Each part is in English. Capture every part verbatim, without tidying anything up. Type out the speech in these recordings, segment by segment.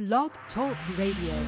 Blog Talk Radio.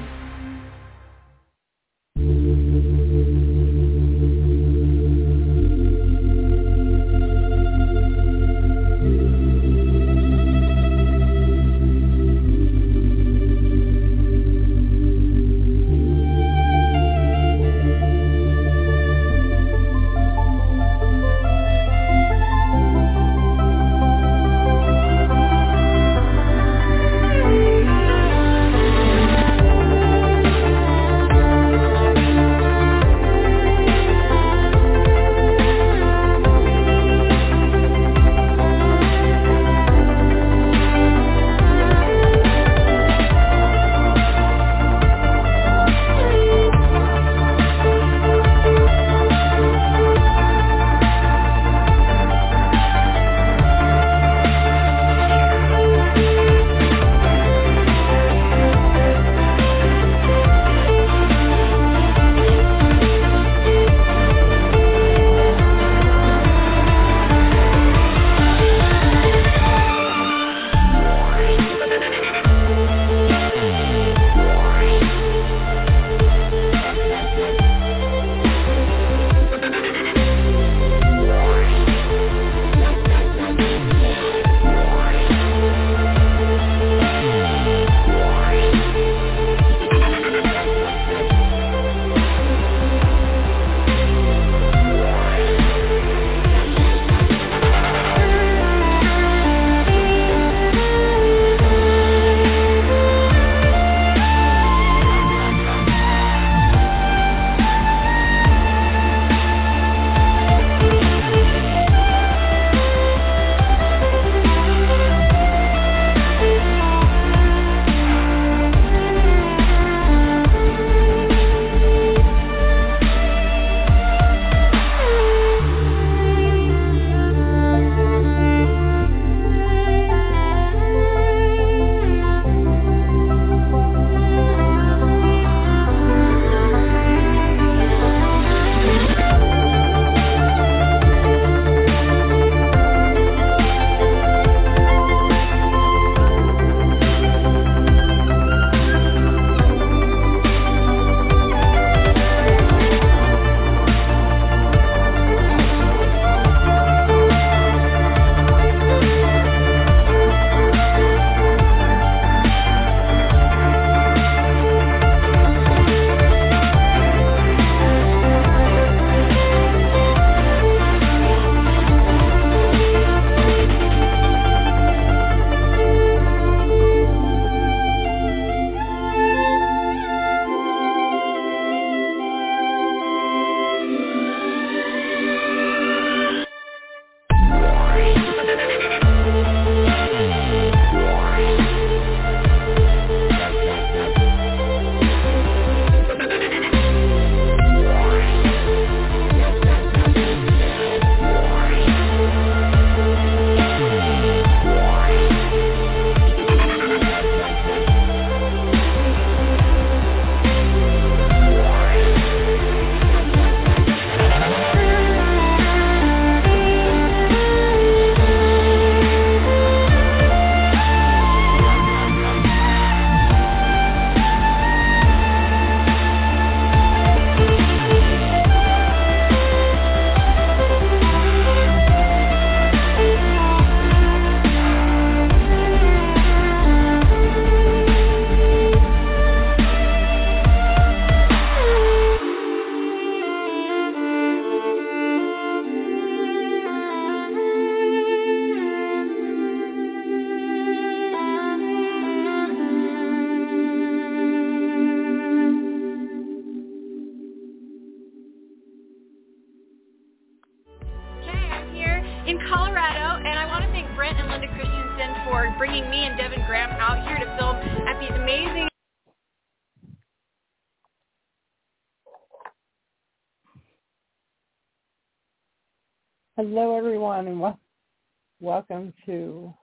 Hello, everyone, and wel- welcome to,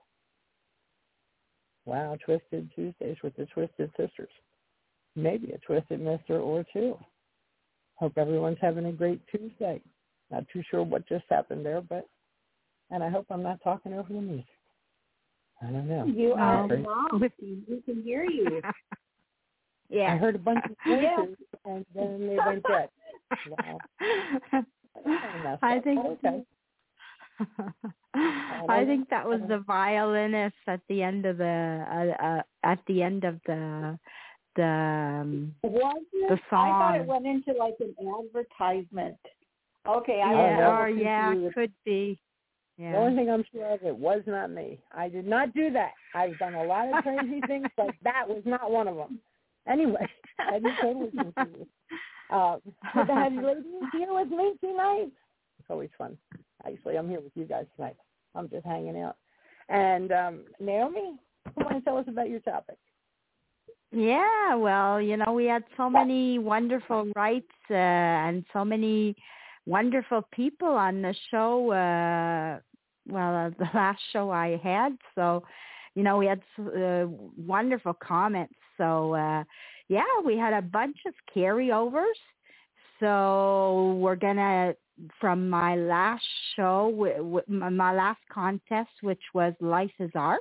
wow, Twisted Tuesdays with the Twisted Sisters. Maybe a Twisted Mister or two. Hope everyone's having a great Tuesday. Not too sure what just happened there, but, and I hope I'm not talking over the music. I don't know. You are Okay. mom. We can hear you. Yeah. I heard a bunch of voices, yeah. and then they went dead. Wow. I think. Okay. I think that was the violinist at the end of the uh, uh, at the end of the the um, the song. I thought it went into like an advertisement. Okay, I yeah, was or yeah, could be. Yeah. The only thing I'm sure of, it was not me. I did not do that. I've done a lot of crazy things, but that was not one of them. Anyway, I didn't totally confused. Uh, good to have you ladies here with me tonight. It's always fun. Actually, I'm here with you guys tonight. I'm just hanging out. And um, Naomi, you want to tell us about your topic? Yeah, well, you know, we had so many wonderful rights uh, and so many wonderful people on the show. Uh, well, uh, the last show I had, so you know, we had uh, wonderful comments. So uh, yeah, we had a bunch of carryovers. So we're gonna, from my last show, w- w- my last contest, which was Life is Art.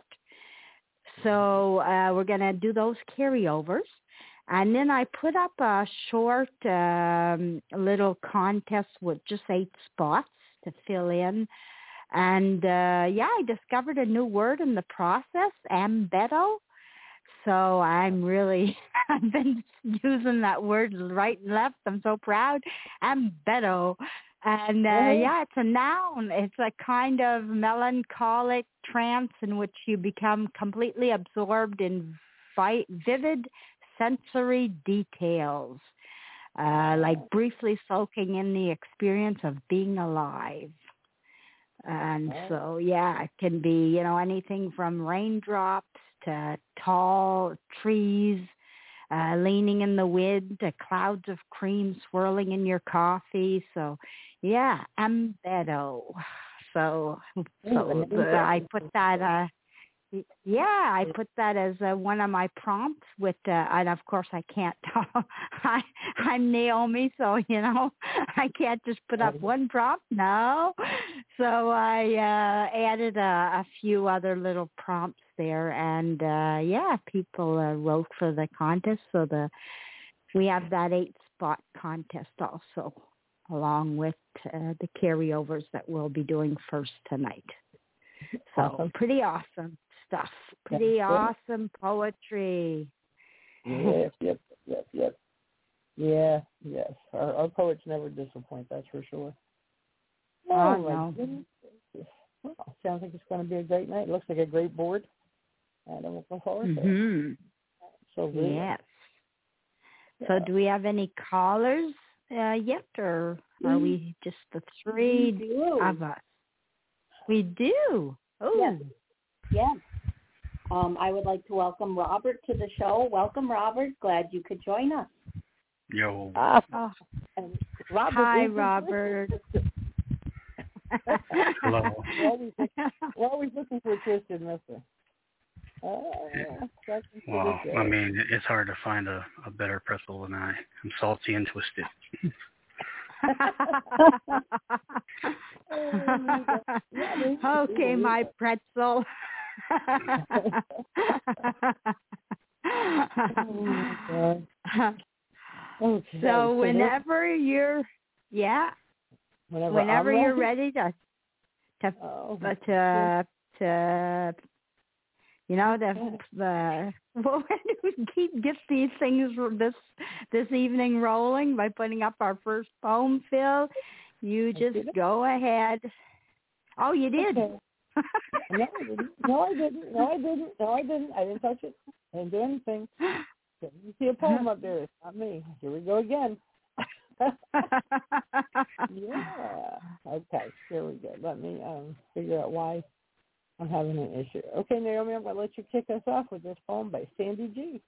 So uh, we're gonna do those carryovers. And then I put up a short um, little contest with just eight spots to fill in. And, uh, yeah, I discovered a new word in the process, ambedo. So I'm really, I've been using that word right and left. I'm so proud. Ambedo. And, uh, yeah, it's a noun. It's a kind of melancholic trance in which you become completely absorbed in vi- vivid sensory details, uh, like briefly soaking in the experience of being alive. And so, yeah, it can be, you know, anything from raindrops to tall trees, uh, leaning in the wind to clouds of cream swirling in your coffee. So, yeah, ambedo. So, so the, I put that, uh, yeah, I put that as uh, one of my prompts with, uh, and of course I can't tell, I, I'm Naomi, so, you know, I can't just put up one prompt, no. So I uh, added a, a few other little prompts there, and uh, yeah, people uh, wrote for the contest, so the we have that eight-spot contest also, along with uh, the carryovers that we'll be doing first tonight. So awesome. Pretty awesome stuff. Pretty That's awesome good. Poetry. Yes, yep, yep, yep. Yeah, yes. Our, our poets never disappoint, that's for sure. Oh, oh no. Well, sounds like it's going to be a great night. It looks like a great board. And I'm looking forward mm-hmm. to it. So good. Yes. Yeah. So do we have any callers uh, yet, or are mm-hmm. we just the three of us? We do. Oh. Yes. Yes. Um, I would like to welcome Robert to the show. Welcome, Robert. Glad you could join us. Yo. Uh, oh. Robert Hi, Robert. Hello. We're always, we're always looking for a twisted mister. Oh, yeah. Well, I mean, it's hard to find a, a better pretzel than I. I'm salty and twisted. Okay, my pretzel. oh, okay. So whenever you're, yeah, whenever, whenever I'm you're ready, ready to, to, oh, uh, to, to, you know, the, the, well, we keep get these things this this evening rolling by putting up our first poem, Phil. You just go ahead. Oh, you did. Okay. no, I didn't. No, I didn't. No, I didn't. No, I didn't. I didn't touch it. I didn't do anything. You see a poem up there. It's not me. Here we go again. Yeah. Okay. Here we go. Let me um, figure out why I'm having an issue. Okay, Naomi, I'm going to let you kick us off with this poem by Sandy G.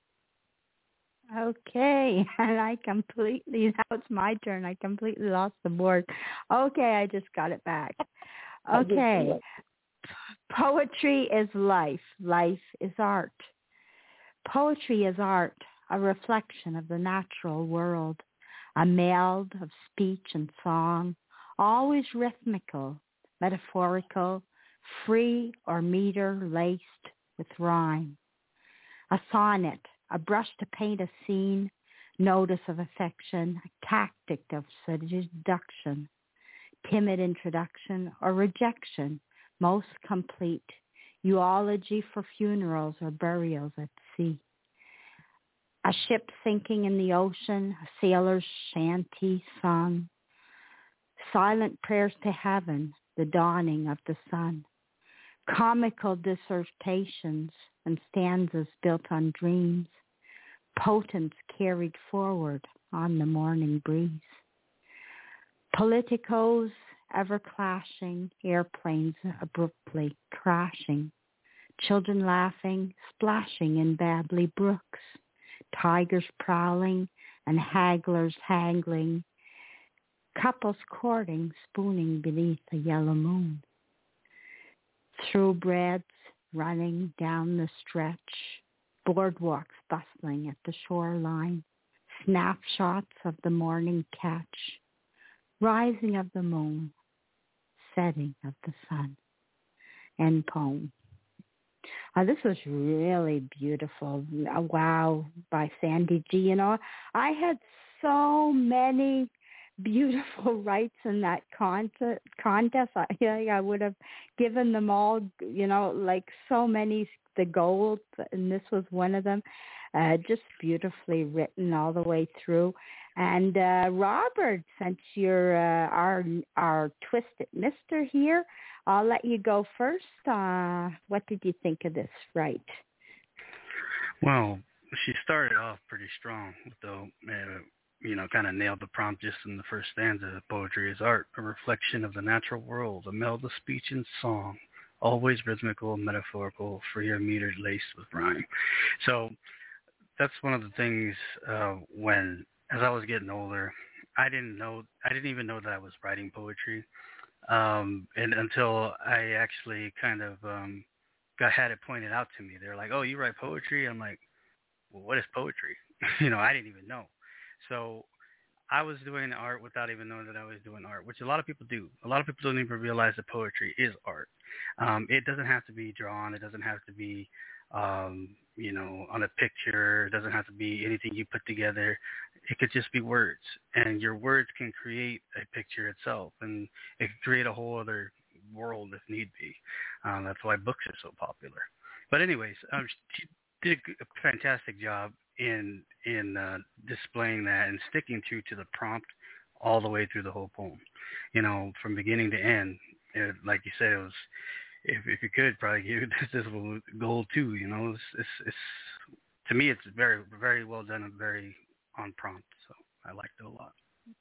Okay, and I completely, now it's my turn. I completely lost the board. Okay, I just got it back. Okay. Poetry is life. Life is art. Poetry is art, a reflection of the natural world, a meld of speech and song, always rhythmical, metaphorical, free or meter-laced, with rhyme. A sonnet, a brush to paint a scene, notice of affection, a tactic of seduction, timid introduction or rejection, most complete, eulogy for funerals or burials at sea. A ship sinking in the ocean, a sailor's shanty sung, silent prayers to heaven, the dawning of the sun, comical dissertations and stanzas built on dreams, potence carried forward on the morning breeze. Politicos ever clashing, airplanes abruptly crashing, children laughing, splashing in babbly brooks, tigers prowling and hagglers haggling, couples courting, spooning beneath a yellow moon. Thoroughbreds running down the stretch, boardwalks bustling at the shoreline, snapshots of the morning catch, rising of the moon, setting of the sun. End poem. Uh, this was really beautiful. Uh, wow, by Sandy G. You know, I had so many beautiful rights in that contest. contest. I, I would have given them all, you know, like so many, the gold, and this was one of them. Uh, just beautifully written all the way through. And uh, Robert, since you're uh, our our Twisted Mister here, I'll let you go first. Uh, what did you think of this right? Well, she started off pretty strong, though. Uh, you know, kind of nailed the prompt just in the first stanza. Poetry is art, a reflection of the natural world, a meld of speech and song, always rhythmical, metaphorical, free or metered, laced with rhyme. So that's one of the things uh, when, as I was getting older, I didn't know, I didn't even know that I was writing poetry, um, and until I actually kind of um, got had it pointed out to me. They're like, "Oh, you write poetry?" I'm like, "Well, what is poetry?" you know, I didn't even know. So I was doing art without even knowing that I was doing art, which a lot of people do. A lot of people don't even realize that poetry is art. Um, it doesn't have to be drawn. It doesn't have to be, um, you know, on a picture. It doesn't have to be anything you put together. It could just be words, and your words can create a picture itself, and it can create a whole other world if need be. Um, that's why books are so popular. But anyways, um, she did a fantastic job in in uh, displaying that and sticking true to the prompt all the way through the whole poem. You know, from beginning to end. It, like you said, it was, if if you could probably give this little gold too. You know, it's, it's it's to me it's very very well done and very on prompt. So I liked it a lot.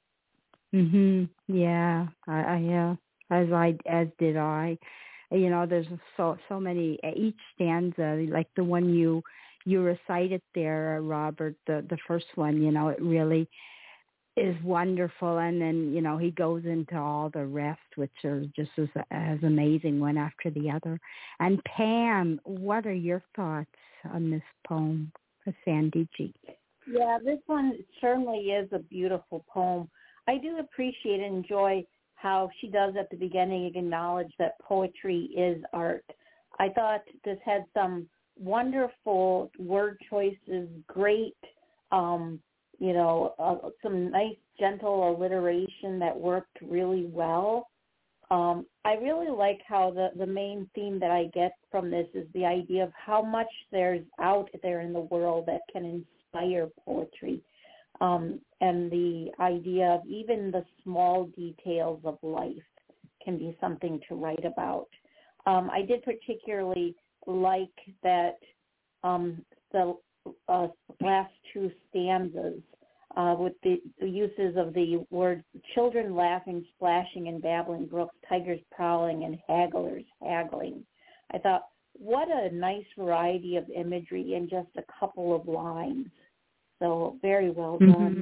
Mhm. Yeah. I, I yeah. As I as did I. You know, there's so so many. Each stanza, like the one you you recited there, Robert, the the first one. You know, it really is wonderful, and then you know he goes into all the rest, which are just as as amazing one after the other. And Pam, what are your thoughts on this poem for Sandy G? Yeah, this one certainly is a beautiful poem. I do appreciate and enjoy how she does at the beginning acknowledge that poetry is art. I thought this had some wonderful word choices, great, um, you know, uh, some nice gentle alliteration that worked really well. Um, I really like how the, the main theme that I get from this is the idea of how much there's out there in the world that can inspire poetry. Um, and the idea of even the small details of life can be something to write about. Um, I did particularly like that um, the uh, last two stanzas uh, with the, the uses of the words children laughing, splashing, and babbling brooks, tigers prowling, and hagglers haggling. I thought, what a nice variety of imagery in just a couple of lines. So very well done. Mm-hmm.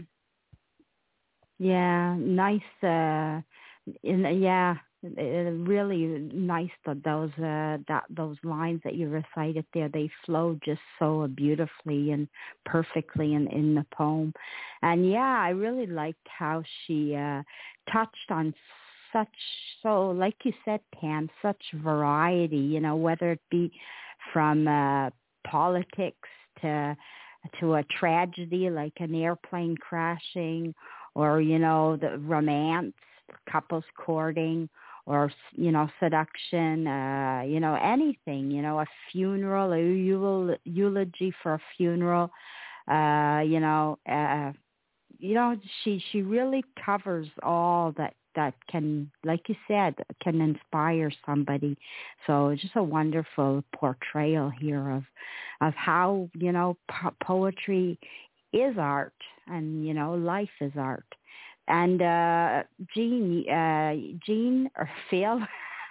Yeah, nice. Uh, in, yeah, really nice that those uh, that those lines that you recited there, they flow just so beautifully and perfectly in, in the poem. And yeah, I really liked how she uh, touched on such, so like you said, Pam, such variety, you know, whether it be from uh, politics to to a tragedy like an airplane crashing, or, you know, the romance, couples courting, or, you know, seduction, uh, you know, anything, you know, a funeral, a eul- eulogy for a funeral, uh, you know, uh, you know, she, she really covers all that, that can, like you said, can inspire somebody. So just a wonderful portrayal here of, of how, you know, po- poetry is art, and, you know, life is art. And uh, Jean, uh, Jean or Phil,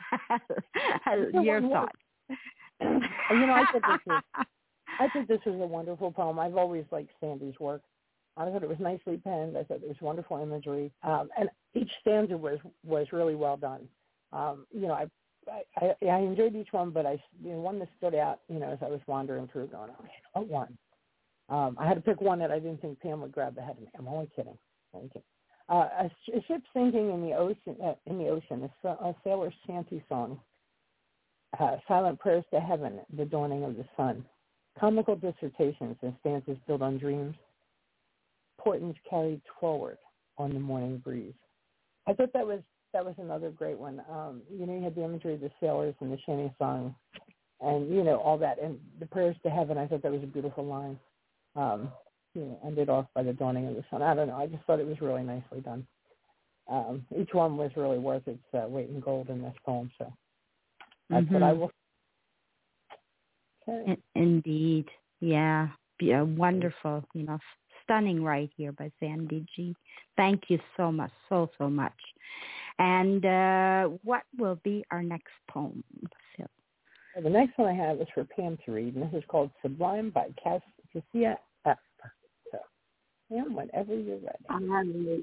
your thoughts? You know, I think this was, I think this was a wonderful poem. I've always liked Sandy's work. I thought it was nicely penned. I thought there was wonderful imagery, um, and each stanza was was really well done. Um, you know, I, I I enjoyed each one, but I you know, one that stood out, you know, as I was wandering through, going, okay, what one? Um, I had to pick one that I didn't think Pam would grab ahead of me. I'm only kidding. I'm only kidding. Uh, a, a ship sinking in the ocean, uh, in the ocean, a, a sailor's shanty song, uh, silent prayers to heaven, the dawning of the sun, comical dissertations and stanzas built on dreams, portents carried forward on the morning breeze. I thought that was that was another great one. Um, you know, you had the imagery of the sailors and the shanty song, and you know all that, and the prayers to heaven. I thought that was a beautiful line. Um, you know, ended off by the dawning of the sun. I don't know. I just thought it was really nicely done. Um, each one was really worth its uh, weight in gold in this poem. So that's mm-hmm. what I will. Okay. Indeed, yeah, yeah, wonderful. You know, stunning right here by Sandy G. Thank you so much, so so much. And uh, what will be our next poem? So. Well, the next one I have is for Pam to read, and this is called "Sublime" by Cass- Cassia F. So, Pam, whenever you're ready. Um,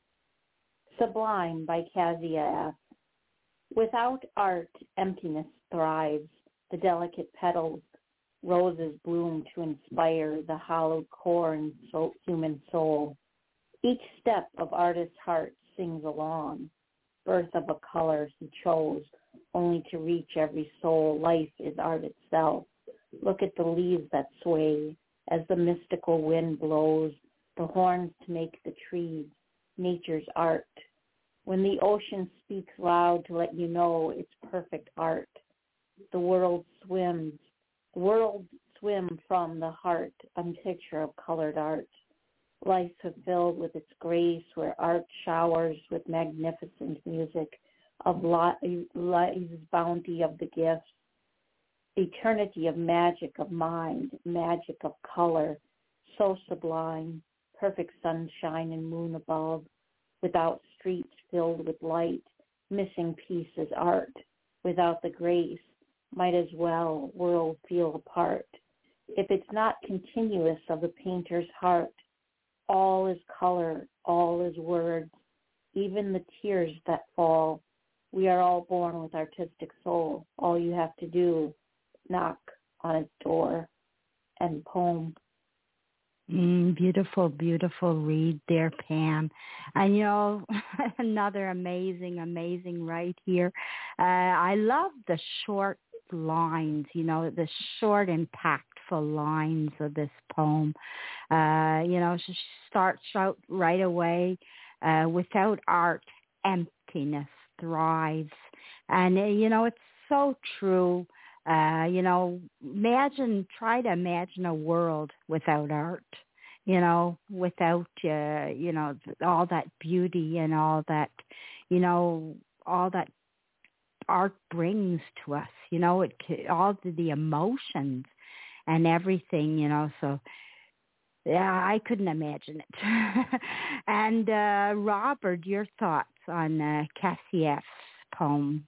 Sublime by Cassia F. Without art, emptiness thrives. The delicate petals, roses bloom to inspire the hollowed core and so human soul. Each step of artist's heart sings along. Birth of a color he chose, only to reach every soul. Life is art itself. Look at the leaves that sway as the mystical wind blows, the horns to make the trees, nature's art. When the ocean speaks loud to let you know it's perfect art, the world swims, the world swim from the heart, a picture of colored art. Life fulfilled with its grace, where art showers with magnificent music of life's bounty of the gifts, eternity of magic of mind, magic of color, so sublime, perfect sunshine and moon above, without streets filled with light, missing pieces art, without the grace, might as well world feel apart. If it's not continuous of the painter's heart, all is color, all is words, even the tears that fall. We are all born with artistic soul. All you have to do, knock on its door. And poem. Mm, beautiful, beautiful read there, Pam. And, you know, another amazing, amazing right here. Uh, I love the short lines, you know, the short, impactful lines of this poem. Uh, you know, she starts out right away, uh, without art, emptiness thrives. And, uh, you know, it's so true. Uh, you know, imagine, try to imagine a world without art, you know, without, uh, you know, all that beauty and all that, you know, all that art brings to us, you know, it all the, the emotions and everything, you know, so yeah, I couldn't imagine it. And uh, Robert, your thoughts on uh, Cassieff's poem?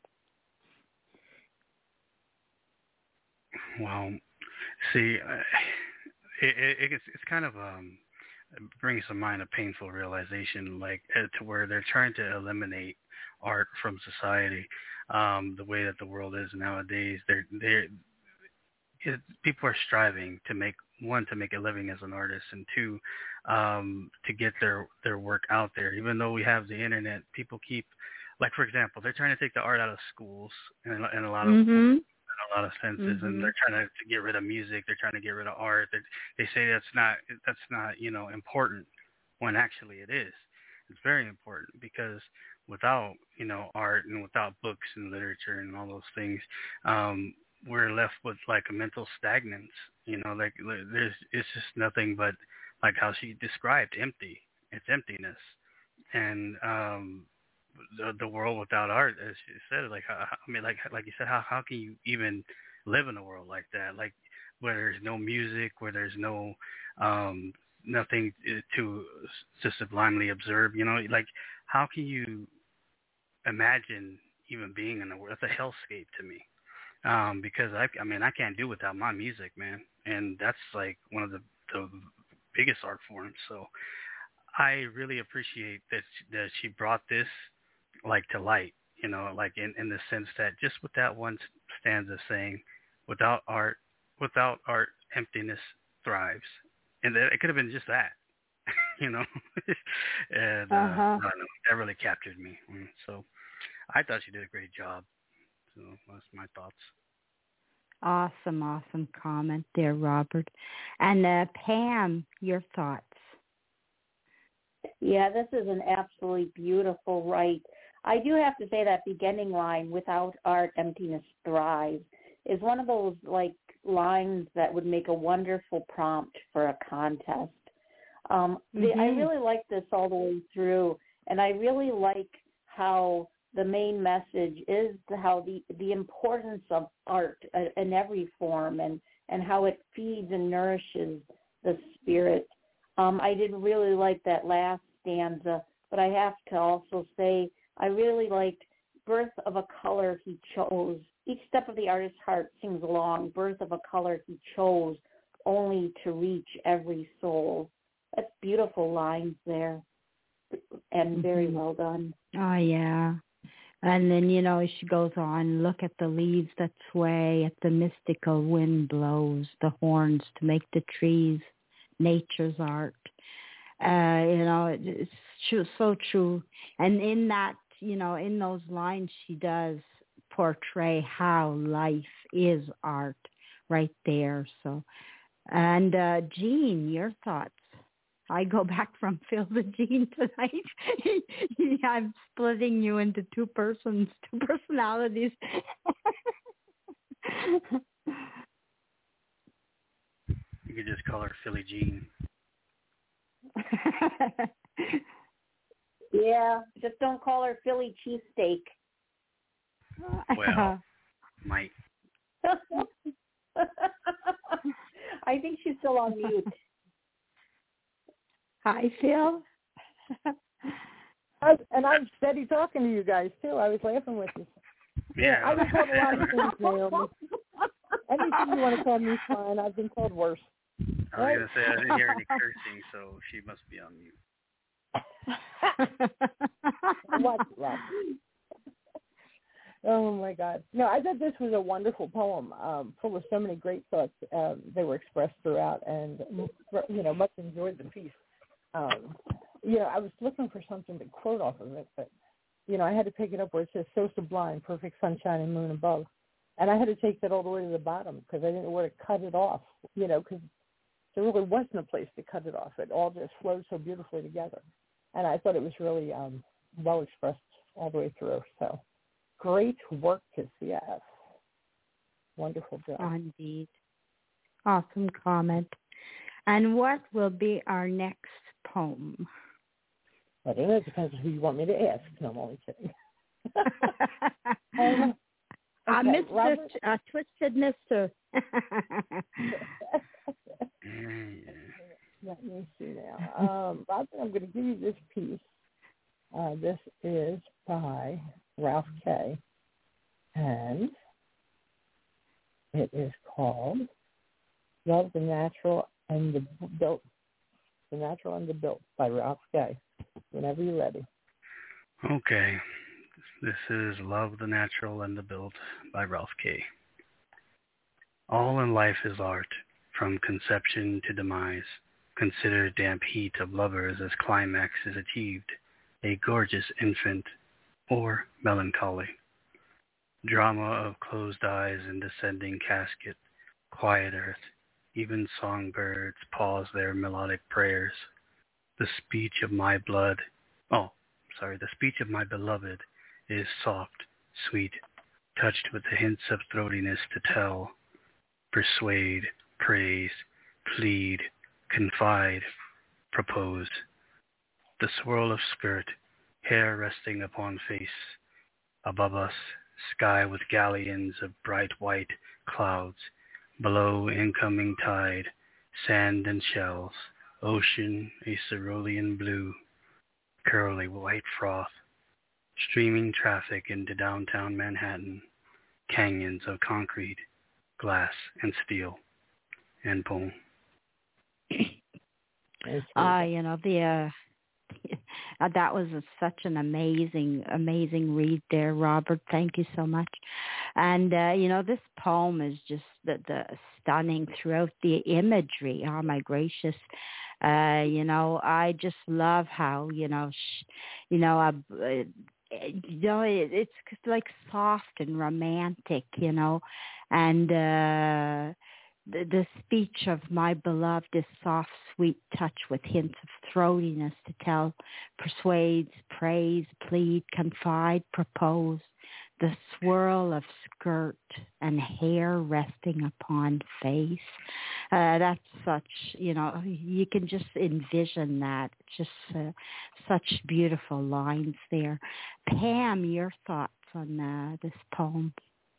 Well, see, uh, it, it, it's it's kind of um it brings to mind a painful realization, like uh, to where they're trying to eliminate art from society. Um, the way that the world is nowadays, they're they're it, people are striving to make one to make a living as an artist, and two, um, to get their their work out there. Even though we have the internet, people keep, like for example, they're trying to take the art out of schools and, and a lot of mm-hmm. in a lot of senses, Mm-hmm. and they're trying to, to get rid of music. They're trying to get rid of art. They they say that's not that's not you know important, when actually it is. It's very important, because without you know art and without books and literature and all those things, um, we're left with like a mental stagnance. You know, like like, there's it's just nothing but, like how she described, empty. It's emptiness, and um, the the world without art, as she said, like how, I mean, like like you said, how how can you even live in a world like that? Like where there's no music, where there's no um, nothing to to sublimely observe. You know, like how can you imagine even being in a world? That's a hellscape to me. Um, because I, I mean, I can't do without my music, man, and that's like one of the, the biggest art forms. So I really appreciate that she, that she brought this like to light, you know, like in, in the sense that just with that one stanza saying, without art, without art, emptiness thrives, and that, it could have been just that, you know, and uh, Uh-huh. I don't know, that really captured me. So I thought she did a great job. So that's my thoughts. Awesome, awesome comment there, Robert. And uh, Pam, your thoughts? Yeah, this is an absolutely beautiful write. I do have to say that beginning line, without art, emptiness thrives, is one of those like lines that would make a wonderful prompt for a contest. Um, the, Mm-hmm. I really like this all the way through, and I really like how the main message is how the, the importance of art in every form, and, and how it feeds and nourishes the spirit. Um, I did really like that last stanza, but I have to also say I really liked birth of a color he chose. Each step of the artist's heart sings along, birth of a color he chose, only to reach every soul. That's beautiful lines there, and very Mm-hmm. well done. Oh, yeah. And then, you know, she goes on, look at the leaves that sway, at the mystical wind blows, the horns to make the trees, nature's art. Uh, you know, it's true, so true. And in that, you know, in those lines, she does portray how life is art right there. So, and uh, Jean, your thoughts? I go back from Phil to Jean tonight. I'm splitting you into two persons, two personalities. You could just call her Philly Jean. Yeah, just don't call her Philly cheesesteak. Well, might. I think she's still on mute. Hi, Phil. I, and I'm steady talking to you guys too. I was laughing with you. Yeah, I've been called a lot of things, Naomi. Anything you want to call me is fine. I've been called worse. I was gonna say I didn't hear any cursing, so she must be on mute. Watch it, Rob. Oh my God! No, I thought this was a wonderful poem, um, full of so many great thoughts. Um, they were expressed throughout, and you know, much enjoyed the piece. Um, you know, I was looking for something to quote off of it, but you know, I had to pick it up where it says "so sublime, perfect sunshine and moon above," and I had to take that all the way to the bottom because I didn't know where to cut it off. You know, because there really wasn't a place to cut it off. It all just flowed so beautifully together, and I thought it was really um, well expressed all the way through. So, great work to C F. Wonderful job. Indeed. Awesome comment. And what will be our next poem? I don't know. It depends on who you want me to ask. No, I'm only kidding. um, uh, okay, Mister Robert? T- uh, Twisted Mister Let me see now. Um, Robert, I'm going to give you this piece. Uh, this is by Ralph Kay, and it is called Love the Natural and the Built. The Natural and the Built by Ralph Kay. Whenever you're ready. Okay. This is Love the Natural and the Built by Ralph Kay. All in life is art, from conception to demise. Consider damp heat of lovers as climax is achieved, a gorgeous infant, or melancholy. Drama of closed eyes and descending casket, quiet earth, even songbirds pause their melodic prayers. The speech of my blood, oh, sorry, the speech of my beloved is soft, sweet, touched with the hints of throatiness to tell, persuade, praise, plead, confide, propose. The swirl of skirt, hair resting upon face, above us, sky with galleons of bright white clouds, below incoming tide, sand and shells, ocean a cerulean blue, curly white froth, streaming traffic into downtown Manhattan, canyons of concrete, glass, and steel, and boom. Ah, uh, you know, the uh, uh, that was a, such an amazing, amazing read there, Robert. Thank you so much. And uh, you know, this poem is just the, the stunning throughout the imagery. Oh my gracious! Uh, you know, I just love how you know, sh- you know, uh, uh, you know, it, it's like soft and romantic, you know, and. Uh, The, the speech of my beloved is soft, sweet touch with hints of throatiness to tell, persuades, praise, plead, confide, propose. The swirl of skirt and hair resting upon face. Uh, that's such, you know, you can just envision that. Just uh, such beautiful lines there. Pam, your thoughts on uh, this poem?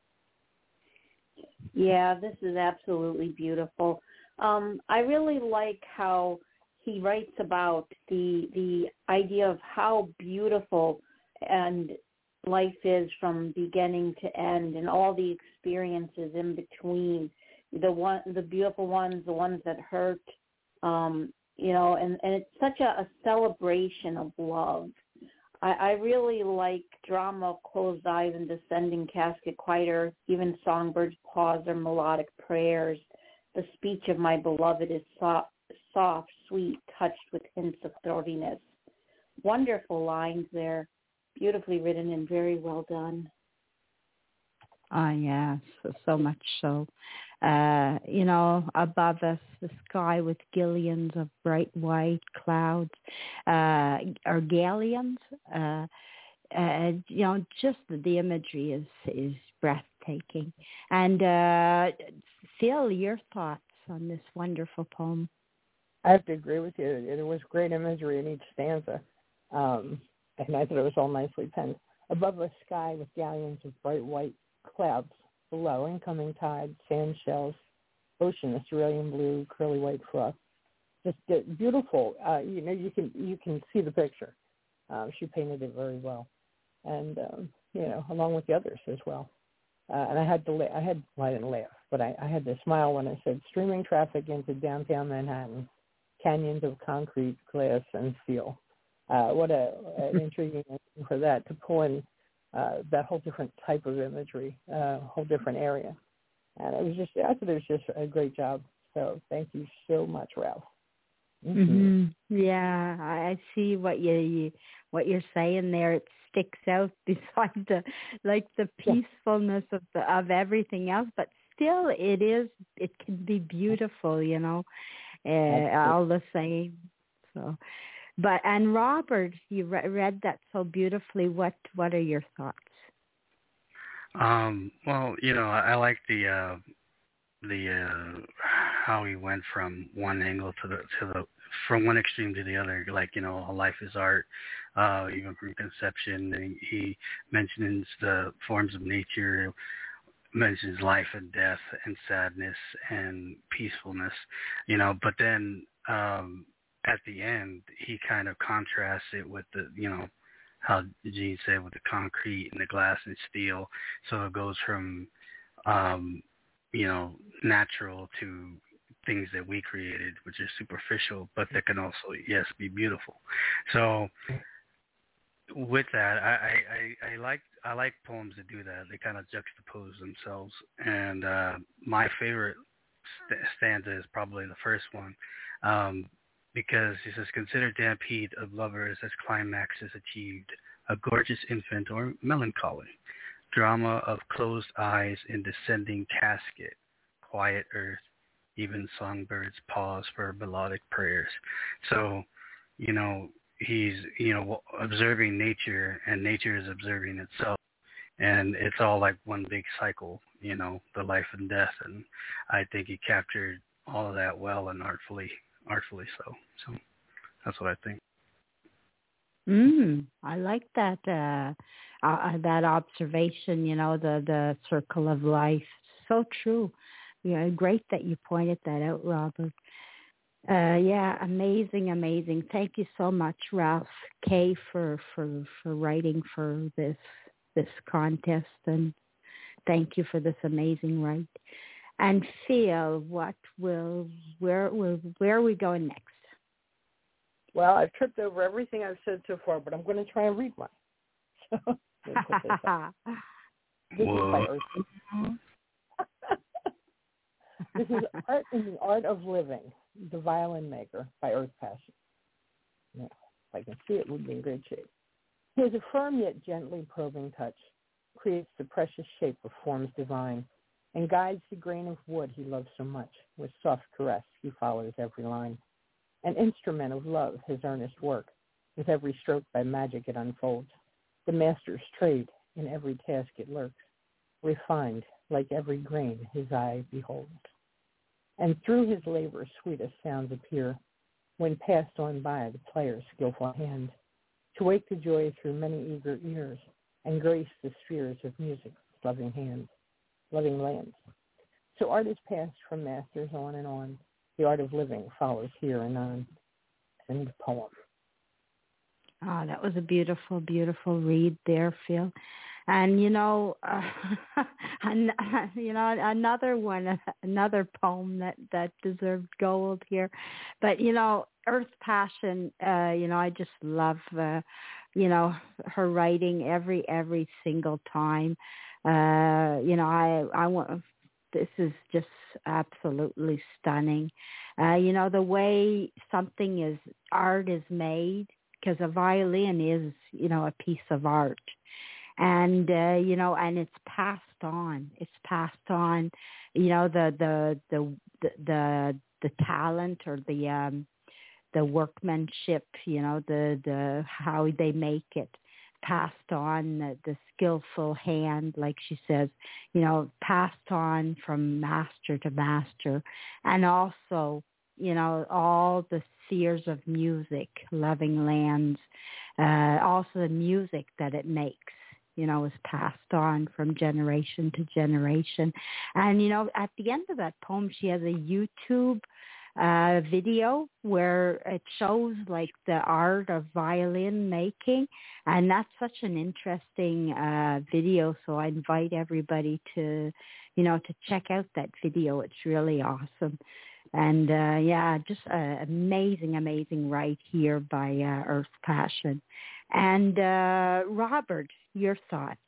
Yeah, this is absolutely beautiful. Um, I really like how he writes about the the idea of how beautiful and life is from beginning to end, and all the experiences in between. The one, the beautiful ones, the ones that hurt, um, you know, and, and it's such a, a celebration of love. I, I really like drama of closed eyes and descending casket, quiet earth, even songbirds pause their melodic prayers. The speech of my beloved is soft, soft, sweet, touched with hints of throatiness. Wonderful lines there, beautifully written and very well done. Ah, yes, so, so much so. Uh, you know, above us, the sky with galleons of bright white clouds, uh, or galleons, uh, uh, you know, just the, the imagery is, is breathtaking. And uh, Phil, your thoughts on this wonderful poem? I have to agree with you. There was great imagery in each stanza, um, and I thought it was all nicely penned. Above a sky with galleons of bright white clouds, below incoming tide, sand shells, ocean, a cerulean blue, curly white froth. Just uh, beautiful. Uh, you know, you can you can see the picture. Um, she painted it very well, and um, you know, along with the others as well. Uh, and I had to, la- I had, well, I didn't laugh, but I, I had to smile when I said, streaming traffic into downtown Manhattan, canyons of concrete, glass, and steel. Uh, what a, an intriguing thing for that, to pull in uh, that whole different type of imagery, a uh, whole different area. And it was just, I thought it was just a great job. So thank you so much, Ralph. Mm-hmm. Mm-hmm. Yeah, I see what you, you what you're saying there. It sticks out beside the like the peacefulness of the, of everything else, but still, it is it can be beautiful, you know, uh, all the same. So, but and Robert, you re- read that so beautifully. What what are your thoughts? Um, well, you know, I, I like the uh, the uh, how he went from one angle to the to the from one extreme to the other, like, you know, life is art, uh, even from conception. And he mentions the forms of nature, mentions life and death and sadness and peacefulness, you know, but then um, at the end, he kind of contrasts it with the, you know, how Gene said, with the concrete and the glass and steel. So it goes from, um, you know, natural to things that we created, which is superficial, but that can also, yes, be beautiful. So with that, I, I, I like I like poems that do that. They kind of juxtapose themselves. And uh, my favorite st- stanza is probably the first one, um, because he says, "Consider stampede of lovers as climax is achieved, a gorgeous infant or melancholy, drama of closed eyes in descending casket, quiet earth, even songbirds pause for melodic prayers. So, you know, he's, you know, observing nature, and nature is observing itself. And it's all like one big cycle, you know, the life and death. And I think he captured all of that well and artfully, artfully so. So that's what I think. Mm, I like that uh, uh, that observation. You know, the the circle of life. So true. Yeah, great that you pointed that out, Robert. Uh, yeah, amazing, amazing. Thank you so much, Ralph K, for for for writing for this this contest, and thank you for this amazing write. And Phil, what will where will where are we going next? Well, I've tripped over everything I've said so far, but I'm going to try and read one. So, this is by Earth. This is Art in the Art of Living, The Violin Maker by Earth Passion. Now, if I can see it, we'll be in great shape. He has a firm yet gently probing touch, creates the precious shape of forms divine, and guides the grain of wood he loves so much. With soft caress, he follows every line. An instrument of love, his earnest work. With every stroke by magic it unfolds. The master's trade, in every task it lurks. Refined, like every grain his eye beholds. And through his labor sweetest sounds appear, when passed on by the player's skillful hand, to wake the joy through many eager ears, and grace the spheres of music's loving hands, loving lands. So art is passed from masters on and on. The art of living follows here and on. End poem. Oh, that was a beautiful, beautiful read there, Phil. And you know, uh, an, you know, another one, another poem that that deserved gold here. But you know, Earth Passion. Uh, you know, I just love, uh, you know, her writing every every single time. Uh, you know, I I want. This is just absolutely stunning. Uh, you know, the way something is, art is made, because a violin is, you know, a piece of art. And, uh, you know, and it's passed on. It's passed on, you know, the, the, the, the, the, the talent or the, um, the workmanship, you know, the, the, how they make it. Passed on, the, the skillful hand, like she says, you know, passed on from master to master. And also, you know, all the spheres of music, loving lands, uh, also the music that it makes, you know, is passed on from generation to generation. And, you know, at the end of that poem, she has a YouTube uh, video where it shows like the art of violin making, and that's such an interesting uh, video. So I invite everybody to, you know, to check out that video. It's really awesome. And uh, yeah, just uh, amazing, amazing right here by uh, Earth Passion. And uh, Robert, your thoughts?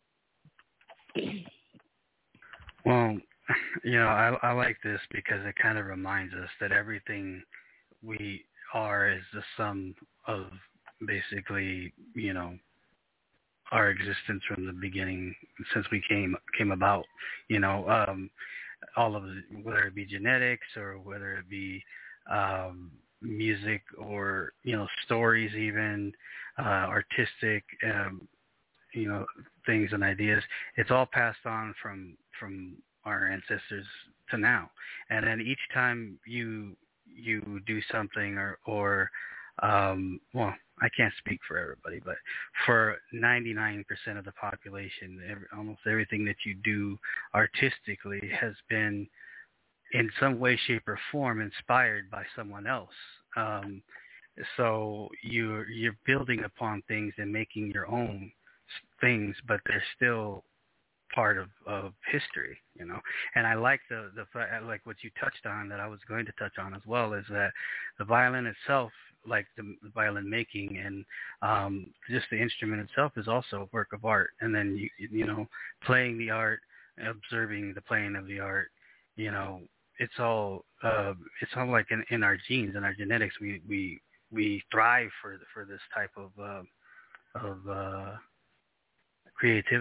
Well, you know, I, I like this because it kind of reminds us that everything we are is the sum of basically, you know, our existence from the beginning since we came came about. You know, um, all of it, whether it be genetics or whether it be um, music or, you know, stories, even uh, artistic, um, you know, things and ideas. It's all passed on from from our ancestors to now. And then each time you you do something or, or um, well, I can't speak for everybody, but for ninety-nine percent of the population, every, almost everything that you do artistically has been in some way, shape, or form inspired by someone else. Um, so you're, you're building upon things and making your own things, but they're still part of, of history, you know. And I like the, the like what you touched on that I was going to touch on as well, is that the violin itself, like the violin making and um, just the instrument itself, is also a work of art. And then you you know, playing the art, observing the playing of the art, you know, it's all uh, it's all like in, in our genes, in our genetics. We we we thrive for for this type of uh, of uh, creativity.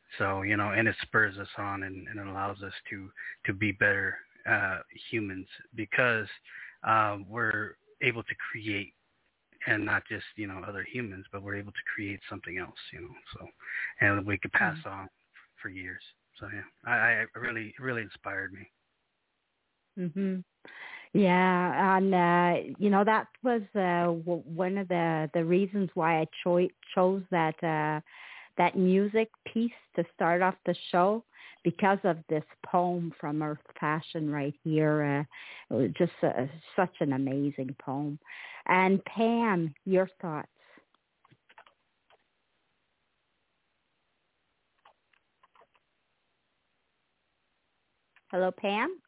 So, you know, and it spurs us on and, and it allows us to, to be better uh, humans because uh, we're able to create and not just, you know, other humans, but we're able to create something else, you know, so, and we could pass mm-hmm. on for years. So, yeah, I, I really, really inspired me. Mhm. Yeah, and uh, you know that was uh, w- one of the, the reasons why I cho- chose that uh, that music piece to start off the show because of this poem from Earth Passion right here. Uh, it was just uh, such an amazing poem. And Pam, your thoughts? Hello, Pam?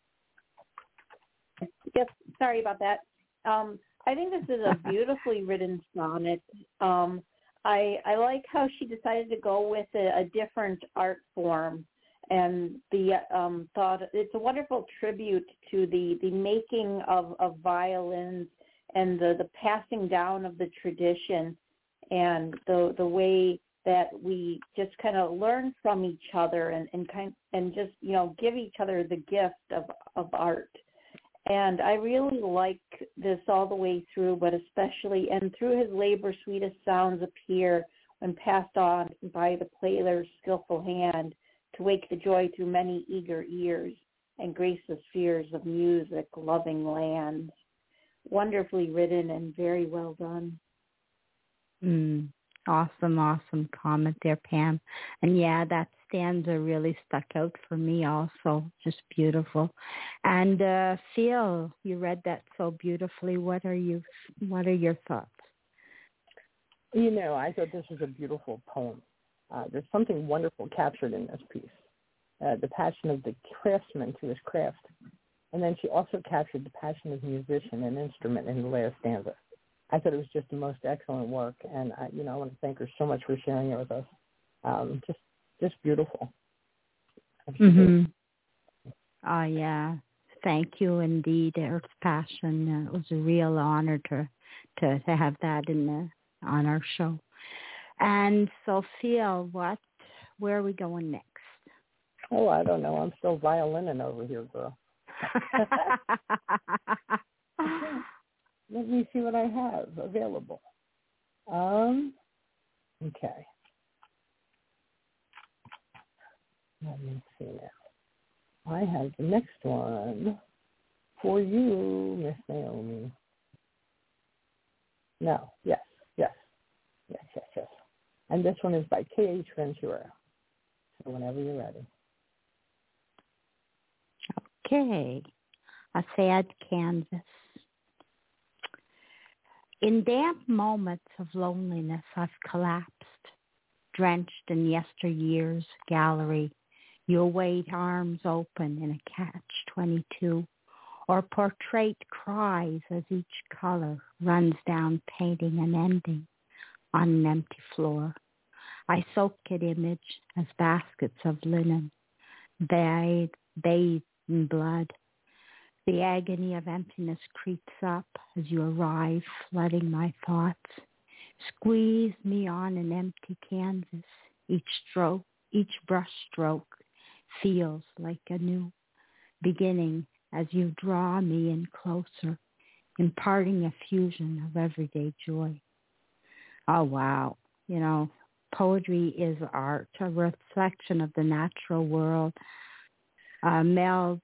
Yes, sorry about that. Um, I think this is a beautifully written sonnet. Um, I, I like how she decided to go with a, a different art form, and the um, thought it's a wonderful tribute to the, the making of, of violins and the, the passing down of the tradition and the the way that we just kind of learn from each other and, and kind and just you know give each other the gift of, of art. And I really like this all the way through, but especially, and through his labor sweetest sounds appear when passed on by the player's skillful hand to wake the joy through many eager ears and grace the spheres of music, loving lands. Wonderfully written and very well done. Mm. Awesome, awesome comment there, Pam. And yeah, that stanza really stuck out for me also. Just beautiful. And uh, Phil, you read that so beautifully. What are you? What are your thoughts? You know, I thought this was a beautiful poem. Uh, there's something wonderful captured in this piece. Uh, the passion of the craftsman to his craft. And then she also captured the passion of musician and instrument in the last stanza. I thought it was just the most excellent work, and I, you know, I want to thank her so much for sharing it with us. Um, just, just beautiful. Mm-hmm. Oh yeah, thank you indeed, Earth Passion. Uh, it was a real honor to, to, to have that in the on our show. And Sophia, what? Where are we going next? Oh, I don't know. I'm still violining over here, girl. Let me see what I have available. Um, okay. Let me see now. I have the next one for you, Miss Naomi. No, yes, yes, yes, yes, yes. And this one is by K H Ventura. So whenever you're ready. Okay. A sad canvas. In damp moments of loneliness, I've collapsed, drenched in yesteryear's gallery. You await arms open in a catch twenty-two, or portrait cries as each color runs down painting an ending on an empty floor. I soak at image as baskets of linen, bathed, bathed in blood. The agony of emptiness creeps up as you arrive, flooding my thoughts. Squeeze me on an empty canvas. Each stroke, each brush stroke feels like a new beginning as you draw me in closer, imparting a fusion of everyday joy. Oh, wow. You know, poetry is art, a reflection of the natural world. Uh, meld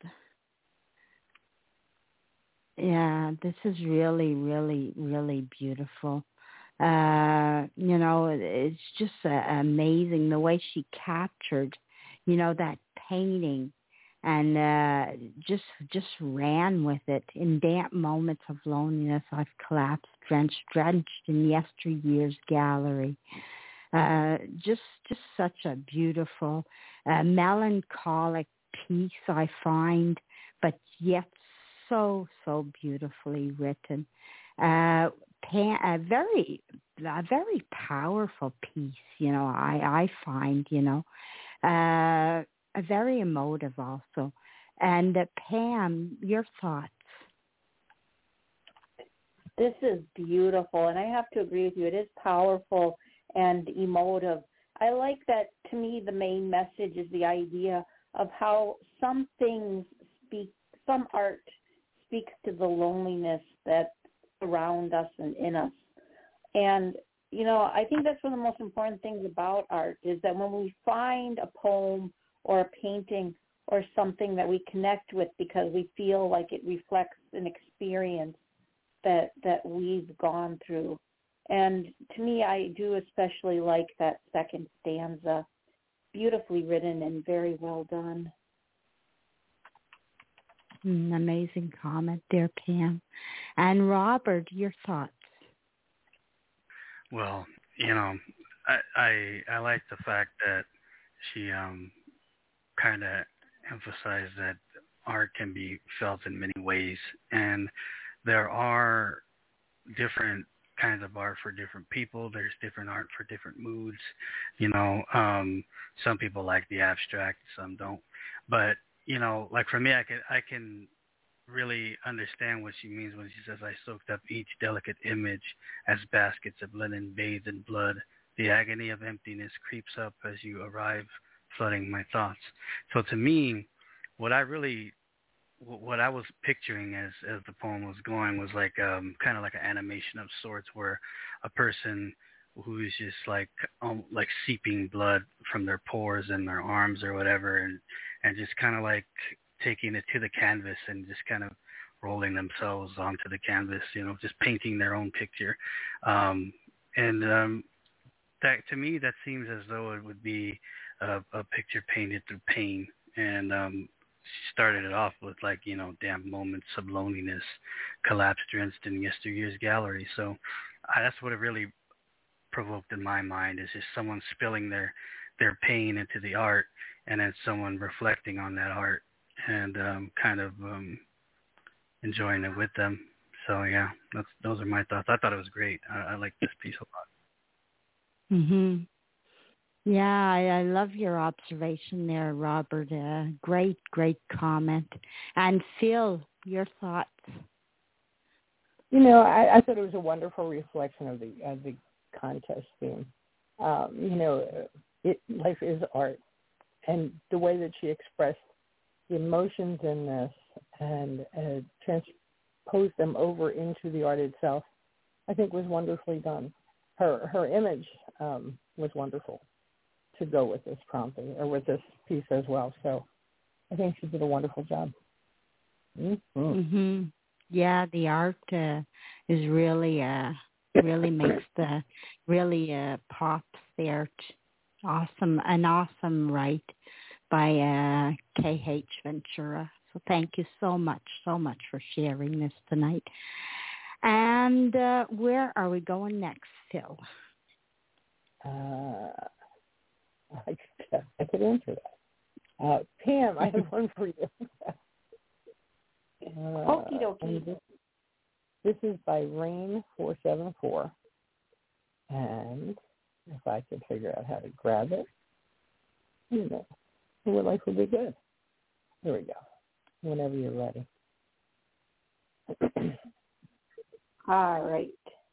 Yeah, this is really, really, really beautiful. Uh, you know, it's just uh, amazing the way she captured, you know, that painting and uh, just just ran with it. In damp moments of loneliness, I've collapsed, drenched, drenched in yesteryear's gallery. Uh, just just such a beautiful, uh, melancholic piece, I find, but yet so, so beautifully written. Uh, a very, a very powerful piece, you know, I, I find, you know, uh, a very emotive also. And uh, Pam, your thoughts? This is beautiful, and I have to agree with you. It is powerful and emotive. I like that to me, the main message is the idea of how some things speak, some art speaks to the loneliness that's around us and in us. And, you know, I think that's one of the most important things about art is that when we find a poem or a painting or something that we connect with because we feel like it reflects an experience that that we've gone through. And to me, I do especially like that second stanza. Beautifully written and very well done. Mm, amazing comment there, Pam. And Robert, your thoughts? Well, you know, I I, I like the fact that she um kind of emphasized that art can be felt in many ways, and there are different kinds of art for different people. There's different art for different moods. You know, um, some people like the abstract, some don't. But you know, like for me, I can I can really understand what she means when she says, "I soaked up each delicate image as baskets of linen bathed in blood. The agony of emptiness creeps up as you arrive, flooding my thoughts." So to me, what I really what I was picturing as, as the poem was going was like um, kind of like an animation of sorts, where a person who is just like um, like seeping blood from their pores and their arms or whatever, and and just kind of like taking it to the canvas and just kind of rolling themselves onto the canvas, you know, just painting their own picture. Um, and um, that to me, that seems as though it would be a, a picture painted through pain. And um, she started it off with like, you know, damp moments of loneliness, collapse drenched in yesteryear's gallery. So I, that's what it really provoked in my mind, is just someone spilling their, their pain into the art, and then someone reflecting on that art and um, kind of um, enjoying it with them. So yeah, that's, those are my thoughts. I thought it was great. I, I like this piece a lot. Mhm. Yeah, I, I love your observation there, Robert. Uh, great, great comment. And Phil, your thoughts? You know, I, I thought it was a wonderful reflection of the of the contest theme. Um, you know, it, life is art, and the way that she expressed the emotions in this and uh, transposed them over into the art itself, I think was wonderfully done. Her her image um, was wonderful to go with this prompting or with this piece as well. So I think she did a wonderful job. Mm-hmm. Mm-hmm. Yeah, the art uh, is really, uh, really makes the, really uh, pops there. Awesome, an awesome write by uh, K H Ventura. So thank you so much, so much for sharing this tonight. And uh, where are we going next, Phil? Uh, I could, I could answer that. Uh, Pam, I have one for you. uh, Okie dokie. This, this is by Rain four seven four. And if I could figure out how to grab it, you know, your life would be good. Here we go. Whenever you're ready. All right.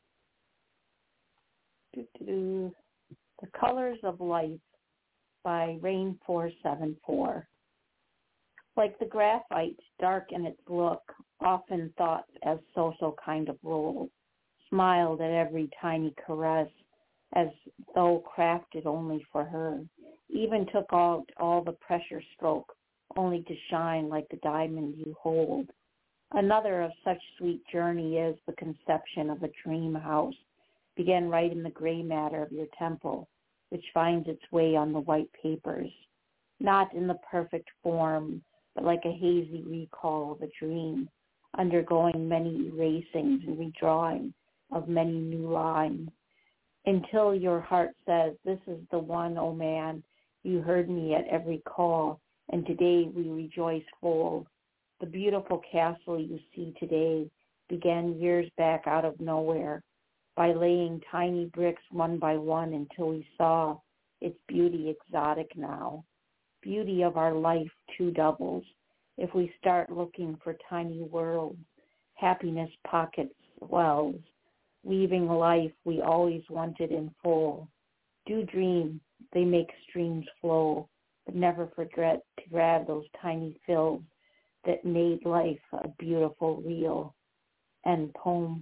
Doo-doo-doo. The Colors of Life by Rain four seven four. Like the graphite, dark in its look, often thought as so-so kind of role, smiled at every tiny caress as though crafted only for her, even took out all the pressure stroke only to shine like the diamond you hold. Another of such sweet journey is the conception of a dream house, began right in the gray matter of your temple, which finds its way on the white papers, not in the perfect form, but like a hazy recall of a dream, undergoing many erasings and redrawing of many new lines, until your heart says, this is the one, oh man, you heard me at every call, and today we rejoice full. The beautiful castle you see today began years back out of nowhere, by laying tiny bricks one by one until we saw its beauty exotic now. Beauty of our life two doubles. If we start looking for tiny worlds, happiness pockets wells, weaving life we always wanted in full. Do dream, they make streams flow, but never forget to grab those tiny fills that made life a beautiful, real, and poem.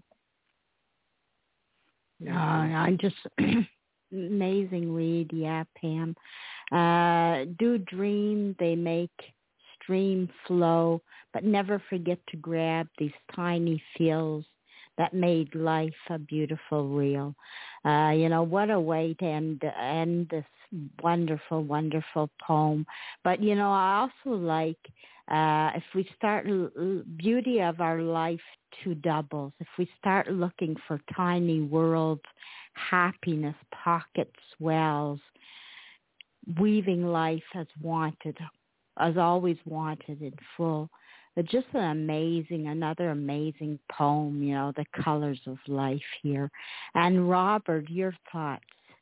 Uh, I just amazing read, yeah, Pam. Uh, do dream they make stream flow, but never forget to grab these tiny fills that made life a beautiful real. Uh, you know, what a way to end, end this wonderful, wonderful poem. But, you know, I also like uh, if we start, l- beauty of our life two doubles. If we start looking for tiny worlds, happiness, pocket swells, weaving life as wanted, as always wanted in full. But just an amazing, another amazing poem, you know, the colors of life here. And Robert, your thoughts?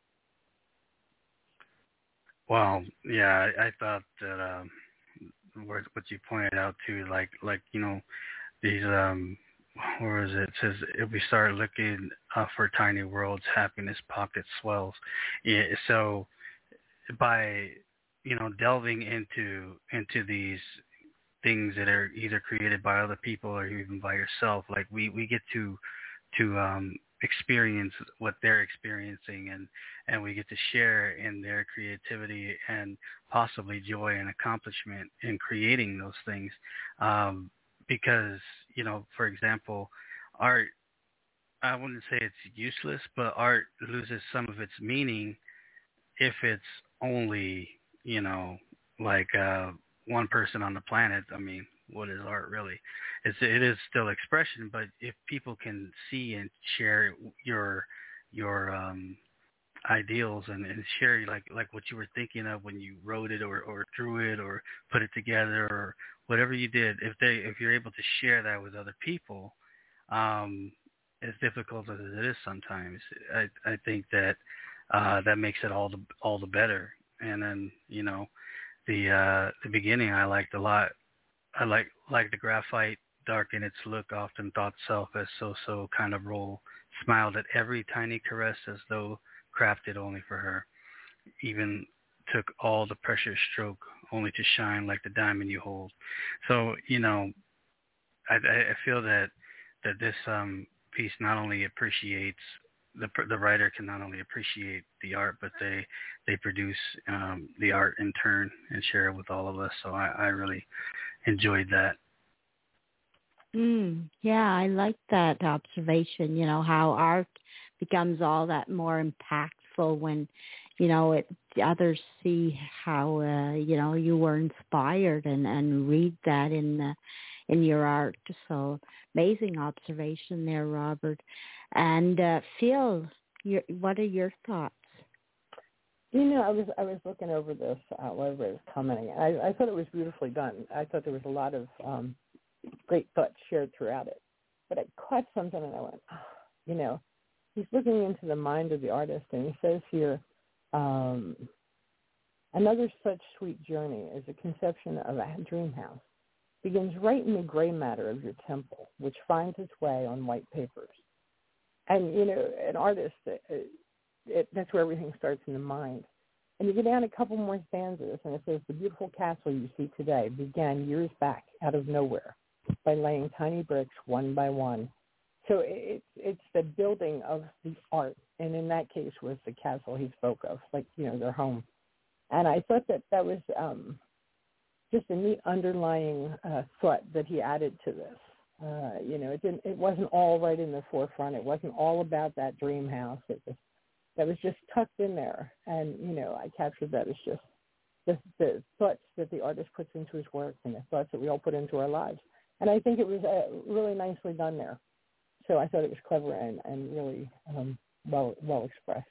Well, yeah, I, I thought that um, what what you pointed out too, like like you know these um, where is it? It says if we start looking uh, for tiny worlds, happiness pocket swells. Yeah, so by you know delving into into these things that are either created by other people or even by yourself, like we we get to to um experience what they're experiencing, and and we get to share in their creativity and possibly joy and accomplishment in creating those things, um because you know for example, art, I wouldn't say it's useless, but art loses some of its meaning if it's only, you know, like uh, one person on the planet. I mean, what is art really? It's it is still expression, but if people can see and share your your um, ideals and, and share like like what you were thinking of when you wrote it or, or drew it or put it together or whatever you did, if they if you're able to share that with other people, um, as difficult as it is sometimes, I I think that uh, that makes it all the all the better. And then you know the uh, the beginning I liked a lot. I like like the graphite dark in its look, often thought self as so so kind of role, smiled at every tiny caress as though crafted only for her. Even took all the pressure stroke only to shine like the diamond you hold. So you know, I I feel that that this um piece not only appreciates the the writer can not only appreciate the art, but they they produce um, the art in turn and share it with all of us. So I, I really enjoyed that. Mm, yeah, I like that observation, you know, how art becomes all that more impactful when, you know, it others see how, uh, you know, you were inspired and, and read that in the, in your art. So amazing observation there, Robert. And uh, Phil, your, what are your thoughts? You know, I was I was looking over this uh, while everybody was commenting. I, I thought it was beautifully done. I thought there was a lot of um, great thoughts shared throughout it. But I caught something and I went, oh, you know, he's looking into the mind of the artist, and he says here, um, another such sweet journey is the conception of a dream house. Begins right in the gray matter of your temple, which finds its way on white papers. And, you know, an artist, it, it, that's where everything starts in the mind. And you go down a couple more stanzas, and it says, the beautiful castle you see today began years back out of nowhere by laying tiny bricks one by one. So it's it's the building of the art, and in that case was the castle he spoke of, like, you know, their home. And I thought that that was um, just a neat underlying uh, thought that he added to this. Uh, you know, it didn't. It wasn't all right in the forefront. It wasn't all about that dream house. It was that was just tucked in there, and you know, I captured that as just the, the thoughts that the artist puts into his work and the thoughts that we all put into our lives. And I think it was uh, really nicely done there. So I thought it was clever and, and really um, well well expressed.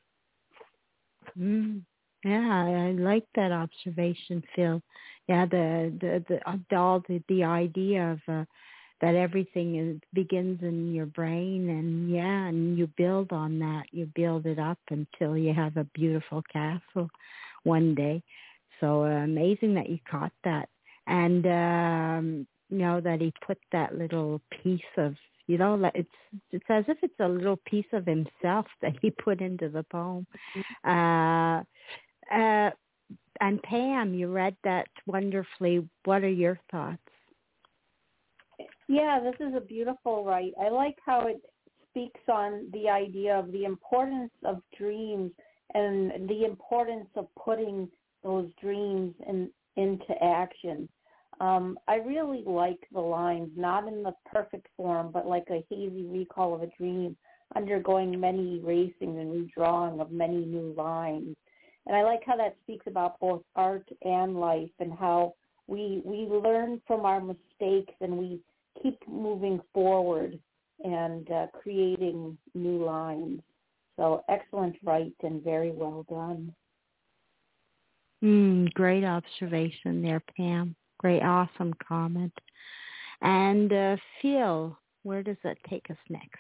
Mm. Yeah, I, I like that observation, Phil. Yeah, the the the all the, the idea of uh, that everything is, begins in your brain, and yeah, and you build on that. You build it up until you have a beautiful castle one day. So uh, amazing that you caught that, and um, you know that he put that little piece of, you know, like it's it's as if it's a little piece of himself that he put into the poem. Uh, uh, and Pam, you read that wonderfully. What are your thoughts? Yeah, this is a beautiful write. I like how it speaks on the idea of the importance of dreams and the importance of putting those dreams in, into action. Um, I really like the lines, not in the perfect form, but like a hazy recall of a dream, undergoing many erasing and redrawing of many new lines. And I like how that speaks about both art and life, and how we we learn from our mistakes and we keep moving forward and uh, creating new lines. So excellent write and very well done. Mm, great observation there, Pam. Great, awesome comment. And uh, Phil, where does that take us next?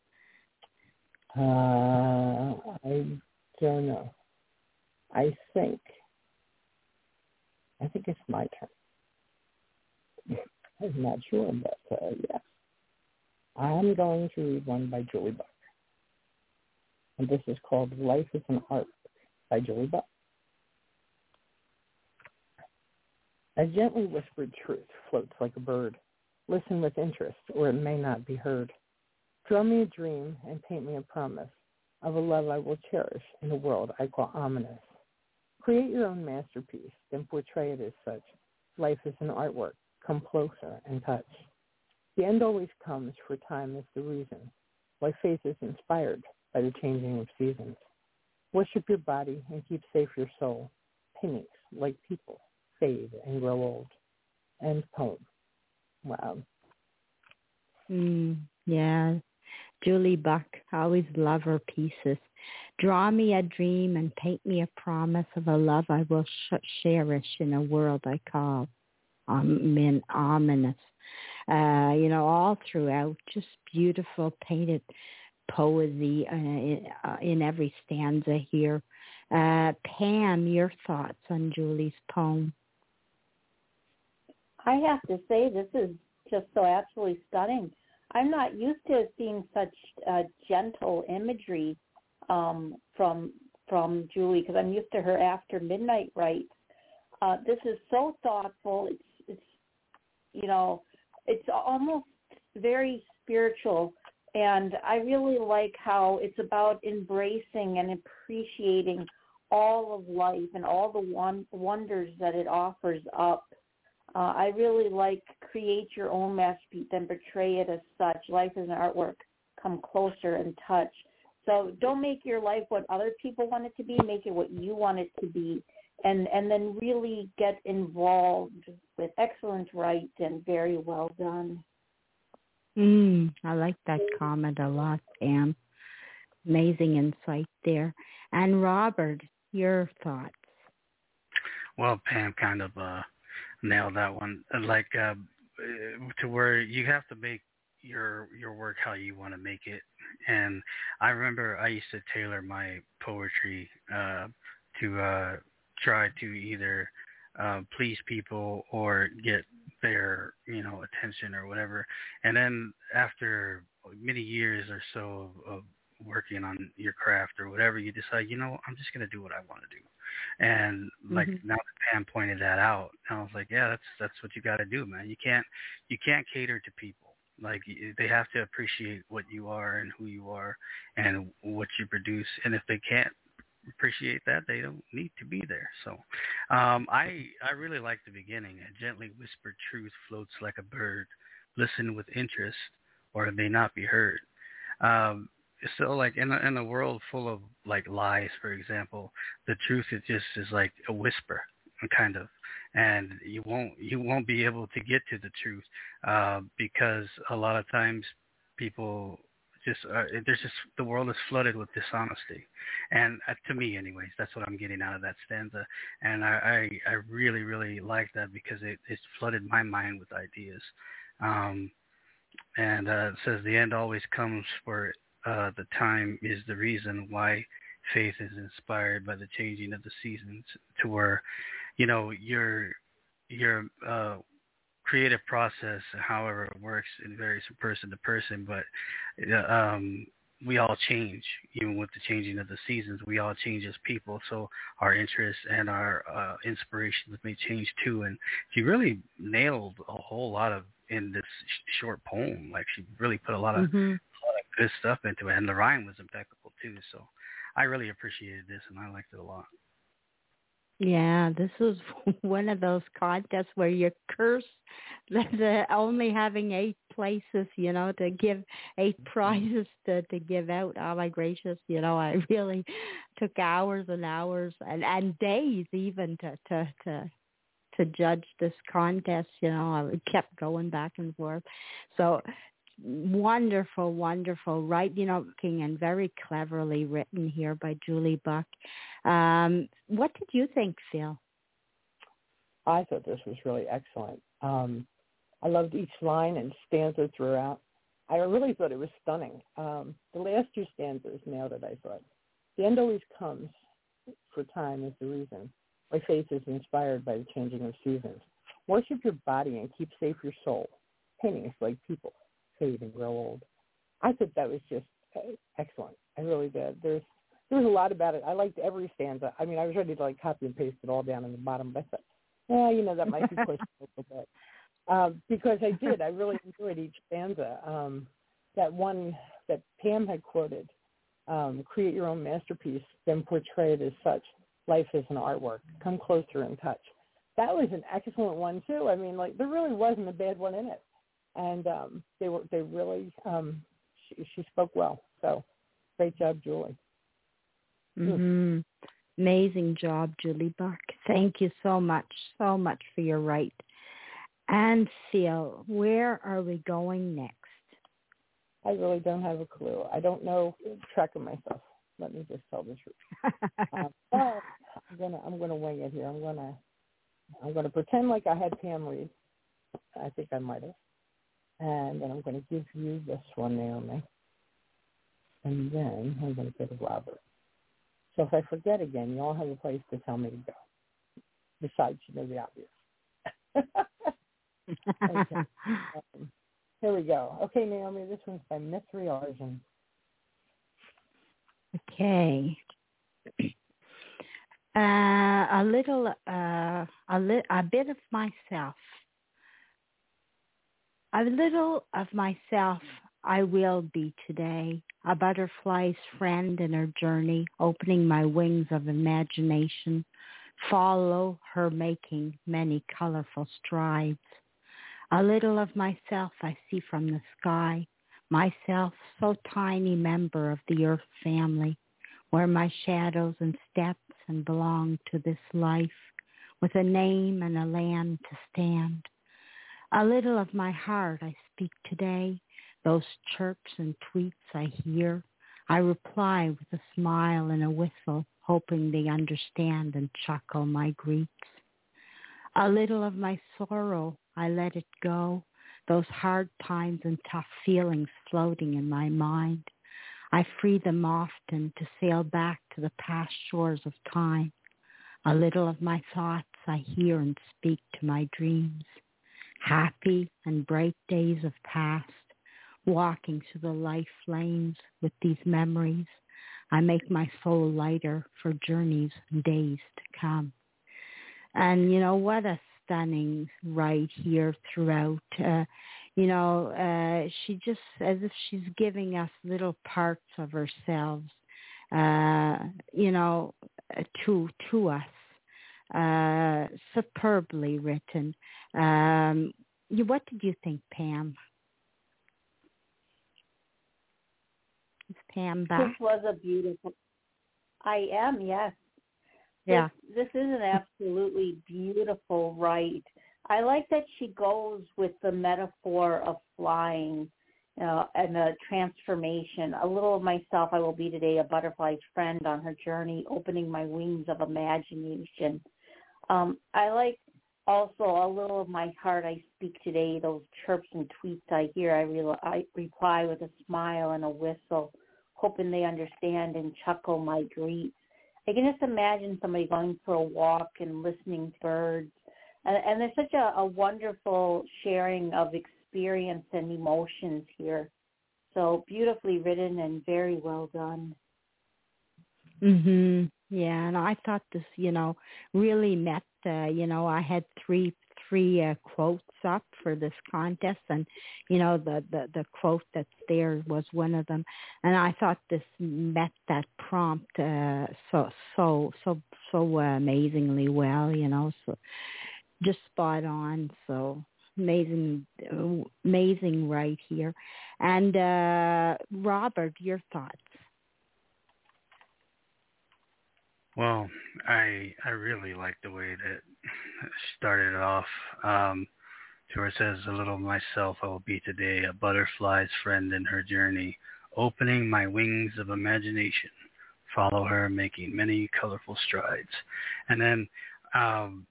Uh, I don't know. I think, I think it's my turn. I'm not sure, but uh, yes. I'm going to read one by Julie Buck. And this is called Life is an Art by Julie Buck. A gently whispered truth floats like a bird. Listen with interest, or it may not be heard. Draw me a dream and paint me a promise of a love I will cherish in a world I call ominous. Create your own masterpiece, then portray it as such. Life is an artwork. Come closer and touch. The end always comes, for time is the reason why faith is inspired by the changing of seasons. Worship your body and keep safe your soul. Paintings, like people, fade and grow old. End poem. Wow. Mm, yeah. Julie Buck, always love her pieces. Draw me a dream and paint me a promise of a love I will sh- cherish in a world I call um, ominous. Uh, you know, all throughout, just beautiful painted poesy uh, in, uh, in every stanza here. Uh, Pam, your thoughts on Julie's poem? I have to say, this is just so absolutely stunning. I'm not used to seeing such uh, gentle imagery um, from from Julie, because I'm used to her after midnight writes. Uh, this is so thoughtful. It's it's you know it's almost very spiritual, and I really like how it's about embracing and appreciating all of life and all the one, wonders that it offers up. Uh, I really like create your own masterpiece and portray it as such. Life is an artwork. Come closer and touch. So don't make your life what other people want it to be. Make it what you want it to be. And, and then really get involved with excellent write and very well done. Mm, I like that comment a lot, Pam. Amazing insight there. And Robert, your thoughts? Well, Pam kind of uh, nailed that one. Like uh, to where you have to make your your work how you want to make it. And I remember I used to tailor my poetry uh, to uh, try to either uh, please people or get their, you know, attention or whatever. And then after many years or so of, of working on your craft or whatever, you decide, you know, I'm just going to do what I want to do. And like mm-hmm. now that Pam pointed that out, I was like, yeah, that's that's what you got to do, man. You can't you can't cater to people. Like they have to appreciate what you are and who you are and what you produce. And if they can't appreciate that, they don't need to be there. So um, I I really like the beginning. A gently whispered truth floats like a bird. Listen with interest, or it may not be heard. Um, so like in a, in a world full of like lies, for example, the truth is just is like a whisper, kind of, and you won't you won't be able to get to the truth uh, because a lot of times people just uh, there's just the world is flooded with dishonesty, and uh, to me, anyways, that's what I'm getting out of that stanza, and I I, I really really like that because it it's flooded my mind with ideas, um, and uh, it says the end always comes for uh, the time is the reason why faith is inspired by the changing of the seasons, to where, you know, your your uh, creative process, however it works, it varies from person to person. But uh, um, we all change, even with the changing of the seasons. We all change as people, so our interests and our uh, inspirations may change too. And she really nailed a whole lot of in this sh- short poem. Like she really put a lot of, Mhm. a lot of good stuff into it, and the rhyme was impeccable too. So I really appreciated this, and I liked it a lot. Yeah, this was one of those contests where you're cursed that the only having eight places, you know, to give eight prizes to, to give out. Oh my gracious, you know, I really took hours and hours and, and days even to, to, to, to judge this contest, you know, I kept going back and forth. So wonderful, wonderful, right? You know, King and very cleverly written here by Julie Buck. Um, what did you think, Phil? I thought this was really excellent. Um, I loved each line and stanza throughout. I really thought it was stunning. Um, the last two stanzas nailed it, I thought. The end always comes, for time is the reason. My faith is inspired by the changing of seasons. Worship your body and keep safe your soul. Paintings like people fade and grow old. I thought that was just uh, excellent. I really did. There's there was a lot about it. I liked every stanza. I mean, I was ready to like copy and paste it all down in the bottom, but I thought, yeah, you know, that might be pushed a little bit. Um, because I did. I really enjoyed each stanza. Um, that one that Pam had quoted, um, create your own masterpiece, then portray it as such. Life is an artwork. Come closer and touch. That was an excellent one, too. I mean, like, there really wasn't a bad one in it. And um, they were they really, um, she, she spoke well. So great job, Julie. Mm-hmm. Amazing job, Julie Buck. Thank you so much, so much for your right. And Phil, where are we going next? I really don't have a clue. I don't know track of myself. Let me just tell the truth. uh, but I'm gonna I'm gonna wing it here. I'm gonna I'm gonna pretend like I had Pam read. I think I might have. And then I'm gonna give you this one, Naomi. And then I'm gonna go to Robert. So if I forget again, you all have a place to tell me to go. Besides, you know, the obvious. Okay. Um, here we go. Okay, Naomi, this one's by Mithri Arjun. Okay. Uh, a little, uh, a, li- a bit of myself. A little of myself I will be today, a butterfly's friend in her journey, opening my wings of imagination, follow her making many colorful strides. A little of myself I see from the sky, myself so tiny member of the earth family, where my shadows and steps and belong to this life, with a name and a land to stand. A little of my heart I speak today, those chirps and tweets I hear. I reply with a smile and a whistle, hoping they understand and chuckle my greets. A little of my sorrow I let it go, those hard times and tough feelings floating in my mind. I free them often to sail back to the past shores of time. A little of my thoughts I hear and speak to my dreams. Happy and bright days have passed, walking through the life lanes with these memories. I make my soul lighter for journeys and days to come. And, you know, what a stunning right here throughout. Uh, you know, uh, she just, as if she's giving us little parts of herself, uh, you know, to to us. Uh, superbly written. Um, you, what did you think, Pam? Is Pam back? This was a beautiful. I am, yes. Yeah. This, this is an absolutely beautiful write. I like that she goes with the metaphor of flying uh, and the transformation. A little of myself I will be today, a butterfly's friend on her journey, opening my wings of imagination. Um, I like also a little of my heart I speak today, those chirps and tweets I hear. I, re- I reply with a smile and a whistle, hoping they understand and chuckle my greets. I can just imagine somebody going for a walk and listening to birds. And, and there's such a, a wonderful sharing of experience and emotions here. So beautifully written and very well done. Mhm. Yeah, and I thought this, you know, really met. Uh, you know, I had three three uh, quotes up for this contest, and you know, the the the quote that's there was one of them, and I thought this met that prompt uh, so so so so uh, amazingly well. You know, so just spot on. So amazing, uh, amazing right here. And uh, Robert, your thoughts? Well, I I really like the way that it started off. Um, to where it says, "A little of myself I will be today, a butterfly's friend in her journey, opening my wings of imagination. Follow her, making many colorful strides." And then, um,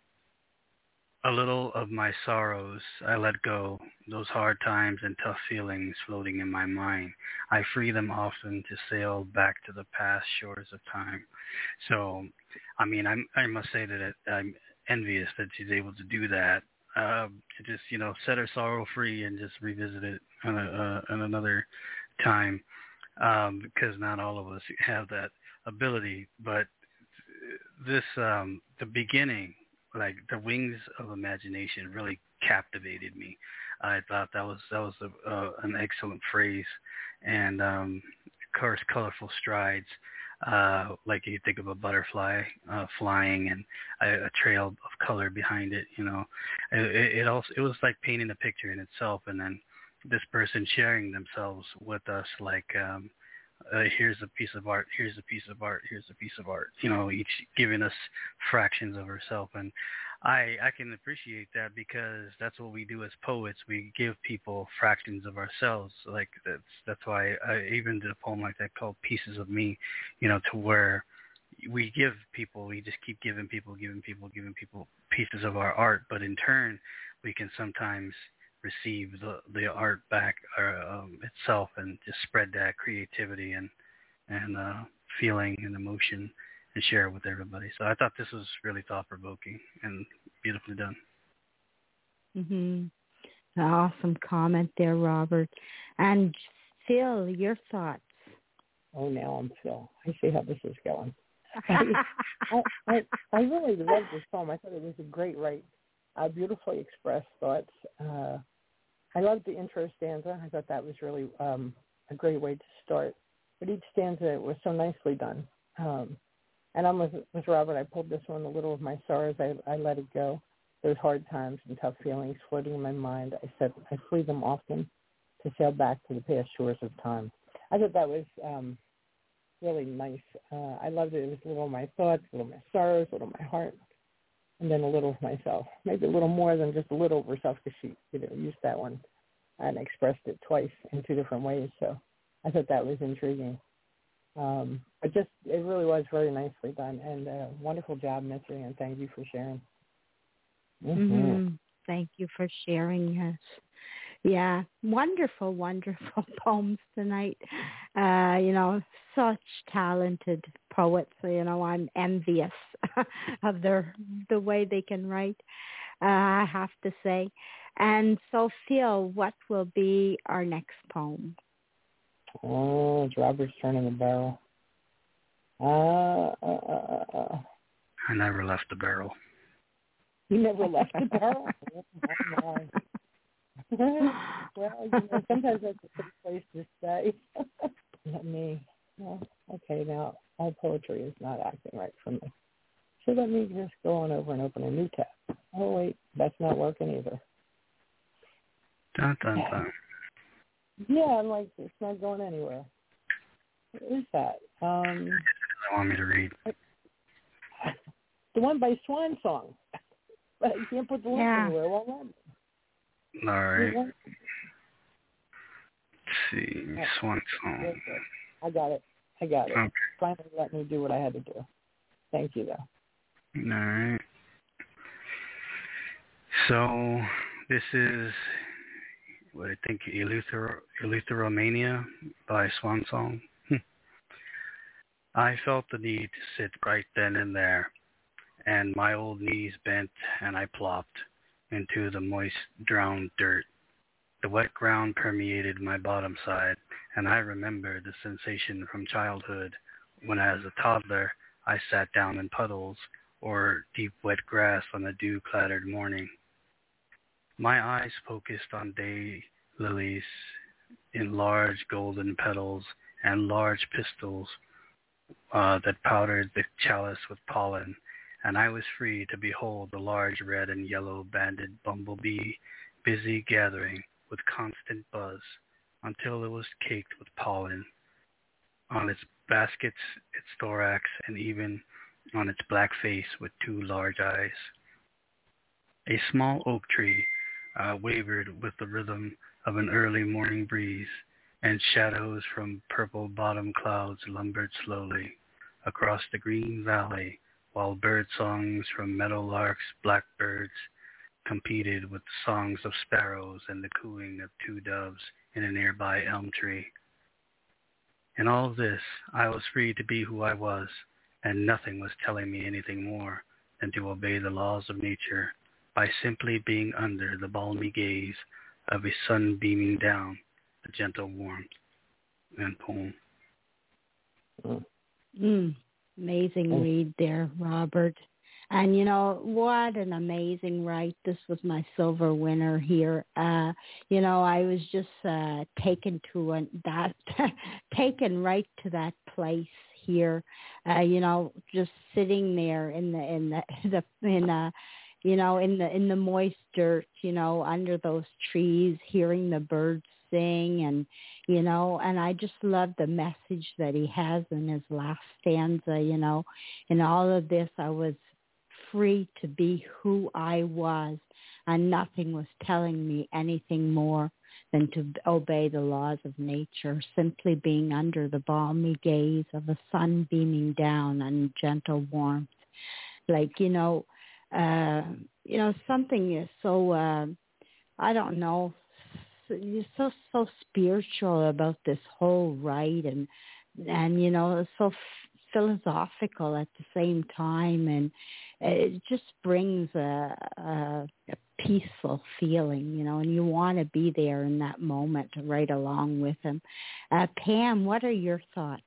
a little of my sorrows I let go, those hard times and tough feelings floating in my mind. I free them often to sail back to the past shores of time. So, I mean, I'm, I must say that I'm envious that she's able to do that, uh, to just, you know, set her sorrow free and just revisit it on, a, uh, on another time, um, because not all of us have that ability. But this, um, the beginning, like the wings of imagination, really captivated me. I thought that was that was a, uh, an excellent phrase, and um, of course, colorful strides. Uh, like you think of a butterfly uh, flying and a, a trail of color behind it. You know, it, it also it was like painting a picture in itself, and then this person sharing themselves with us, like. Um, uh, here's a piece of art, here's a piece of art, here's a piece of art, you know, each giving us fractions of herself. And I, I can appreciate that because that's what we do as poets. We give people fractions of ourselves. Like that's, that's why I even did a poem like that called Pieces of Me, you know, to where we give people, we just keep giving people, giving people, giving people pieces of our art. But in turn, we can sometimes receive the the art back uh, um, itself and just spread that creativity and and uh, feeling and emotion and share it with everybody. So I thought this was really thought provoking and beautifully done. Mhm. Awesome comment there, Robert. And Phil, your thoughts? Oh, now I'm Phil. I see how this is going. I, I, I, I really loved this poem. I thought it was a great write. Uh, beautifully expressed thoughts. Uh, I loved the intro stanza. I thought that was really um, a great way to start. But each stanza was so nicely done. Um, and I'm with, with Robert. I pulled this one, a little of my sorrows. I, I let it go. Those hard times and tough feelings floating in my mind. I said I free them often to sail back to the past shores of time. I thought that was um, really nice. Uh, I loved it. It was a little of my thoughts, a little of my sorrows, a little of my heart, and then a little of myself. Maybe a little more than just a little of herself because she, you know, used that one and expressed it twice in two different ways. So I thought that was intriguing. Um, but just, it really was very nicely done, and uh, wonderful job, Missy, and thank you for sharing. Mm-hmm. Mm-hmm. Thank you for sharing. Yes. Yeah, wonderful, wonderful poems tonight. Uh, you know, such talented poets. You know, I'm envious of their the way they can write. Uh, I have to say. And so, Phil, what will be our next poem? Oh, it's Robert's turning the barrel. Uh, uh, uh, uh. I never left the barrel. You never left the barrel? Oh, my, my. Well, you know, sometimes that's a good place to stay. Let me, well, okay, now all poetry is not acting right for me. So let me just go on over and open a new tab. Oh, wait, that's not working either. Dun, dun, dun. Yeah, I'm like, it's not going anywhere. What is that? Um, I want me to read. The one by Swan Song. But you can't put the link Yeah. anywhere. Why not? All right. Let's see. Swan Song. I got it. I got it. Okay. Finally let me do what I had to do. Thank you, though. All right. So this is what I think Eleuthero, Eleutheromania by Swan Song. I felt the need to sit right then and there, and my old knees bent and I plopped into the moist, drowned dirt. The wet ground permeated my bottom side, and I remember the sensation from childhood when as a toddler I sat down in puddles or deep wet grass on a dew-clattered morning. My eyes focused on day lilies in large golden petals and large pistils uh, that powdered the chalice with pollen, and I was free to behold the large red and yellow banded bumblebee busy gathering with constant buzz until it was caked with pollen on its baskets, its thorax, and even on its black face with two large eyes. A small oak tree uh, wavered with the rhythm of an early morning breeze, and shadows from purple bottom clouds lumbered slowly across the green valley, while bird songs from meadowlarks, blackbirds, competed with the songs of sparrows and the cooing of two doves in a nearby elm tree. In all of this, I was free to be who I was, and nothing was telling me anything more than to obey the laws of nature by simply being under the balmy gaze of a sun beaming down the gentle warmth. And poem. Mm, amazing read there, Robert. And, you know, what an amazing write. This was my silver winner here. Uh, you know, I was just uh, taken to a, that, taken right to that place here. Uh, you know, just sitting there in the, in the, the in uh you know, in the, in the moist dirt, you know, under those trees, hearing the birds sing, and, you know, and I just love the message that he has in his last stanza, you know. In all of this, I was free to be who I was, and nothing was telling me anything more than to obey the laws of nature, simply being under the balmy gaze of a sun beaming down and gentle warmth. Like, you know, uh, you know, something is so, uh, I don't know, you're so, so spiritual about this whole rite, and, and, you know, so f- philosophical at the same time, and it just brings a, a, a peaceful feeling, you know, and you want to be there in that moment right along with him. Uh, Pam, what are your thoughts?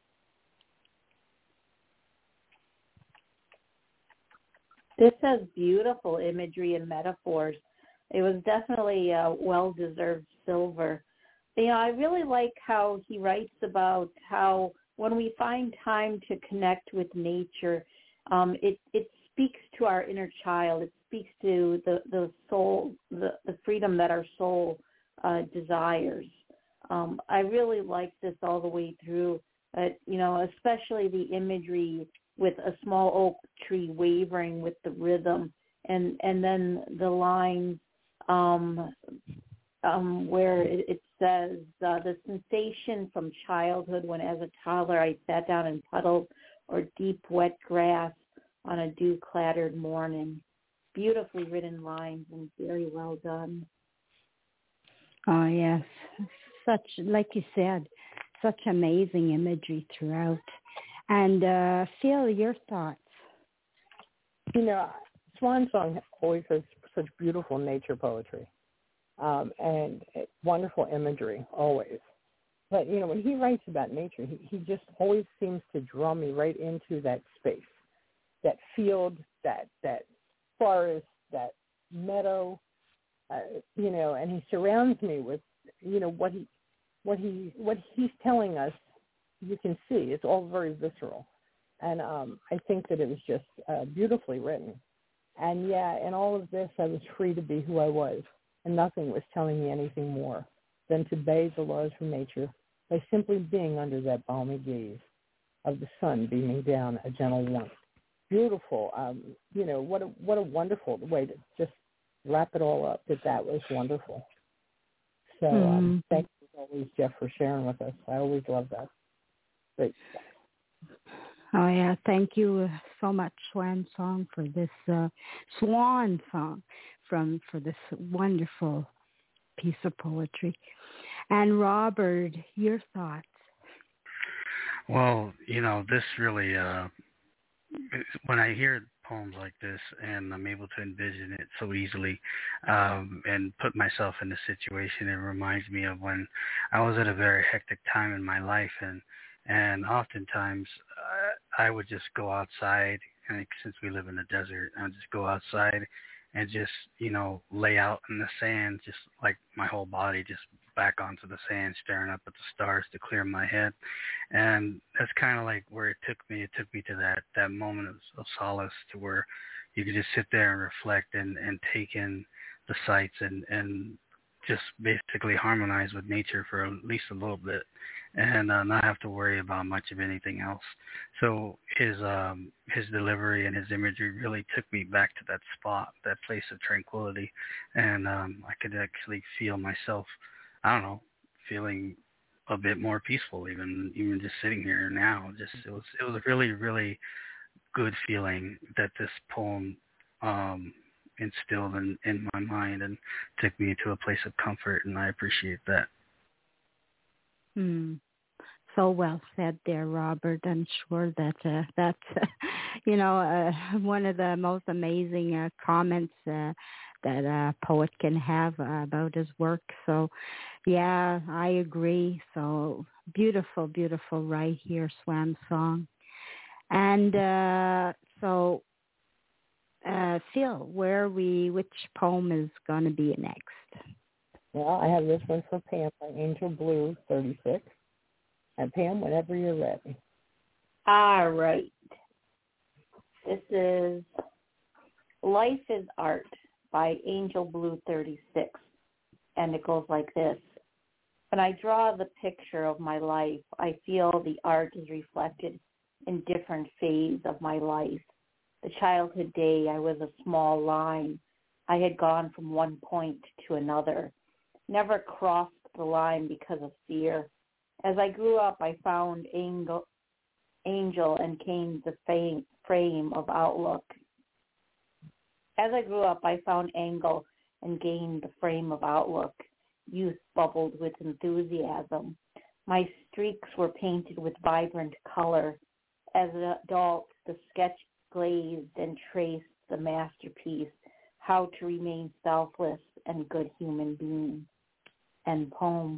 This has beautiful imagery and metaphors. It was definitely a well-deserved silver. You know, I really like how he writes about how when we find time to connect with nature, um, it, it speaks to our inner child. It speaks to the, the soul, the, the freedom that our soul uh, desires. Um, I really like this all the way through, uh, you know, especially the imagery with a small oak tree wavering with the rhythm, and, and then the line um, um, where it, it says, uh, the sensation from childhood when as a toddler I sat down in puddles or deep wet grass on a dew-clattered morning. Beautifully written lines and very well done. Oh, yes. Such, like you said, such amazing imagery throughout. And uh, Phil, your thoughts? You know, Swan Song always has such beautiful nature poetry, um, and wonderful imagery, always. But, you know, when he writes about nature, he, he just always seems to draw me right into that space, that field, that that forest, that meadow, uh, you know, and he surrounds me with, you know, what he what he what he's telling us. You can see it's all very visceral, and um, I think that it was just uh, beautifully written. And yeah, in all of this, I was free to be who I was, and nothing was telling me anything more than to obey the laws of nature by simply being under that balmy gaze of the sun beaming down a gentle warmth. Beautiful, um, you know, what a what a wonderful way to just wrap it all up. That that was wonderful. So um, Mm. thank you always, Jeff, for sharing with us. I always love that. Great stuff. Oh, yeah. Thank you so much, Swan Song, for this uh, Swan Song from for this wonderful piece of poetry. And Robert, your thoughts? Well, you know, this really, uh, when I hear poems like this, and I'm able to envision it so easily, um, and put myself in the situation. It reminds me of when I was at a very hectic time in my life, and and oftentimes uh, I would just go outside. And since we live in the desert, I would just go outside and just, you know, lay out in the sand, just like my whole body just back onto the sand, staring up at the stars to clear my head. And that's kind of like where it took me. It took me to that, that moment of, of solace, to where you could just sit there and reflect and, and take in the sights and, and just basically harmonize with nature for at least a little bit, and uh, not have to worry about much of anything else. So his um, his delivery and his imagery really took me back to that spot, that place of tranquility, and um, I could actually feel myself, I don't know, feeling a bit more peaceful, even even just sitting here now. Just it was it was a really really good feeling that this poem um, instilled in, in my mind and took me to a place of comfort, and I appreciate that. Hmm. So well said there, Robert. I'm sure that uh, that's, uh, you know, uh, one of the most amazing uh, comments uh, that a poet can have uh, about his work. So, yeah, I agree. So beautiful, beautiful right here, Swan Song. And uh, so, uh, Phil, where we, which poem is going to be next? Well, I have this one for Pam by Angel Blue, thirty-six. And Pam, whenever you're ready. All right. This is Life is Art by Angel Blue thirty-six. And it goes like this. When I draw the picture of my life, I feel the art is reflected in different phases of my life. The childhood day, I was a small line. I had gone from one point to another, never crossed the line because of fear. As I grew up, I found Angel, Angel and gained the fame, frame of outlook. As I grew up, I found Angel and gained the frame of outlook. Youth bubbled with enthusiasm. My streaks were painted with vibrant color. As an adult, the sketch glazed and traced the masterpiece, how to remain selfless and good human being. End poem.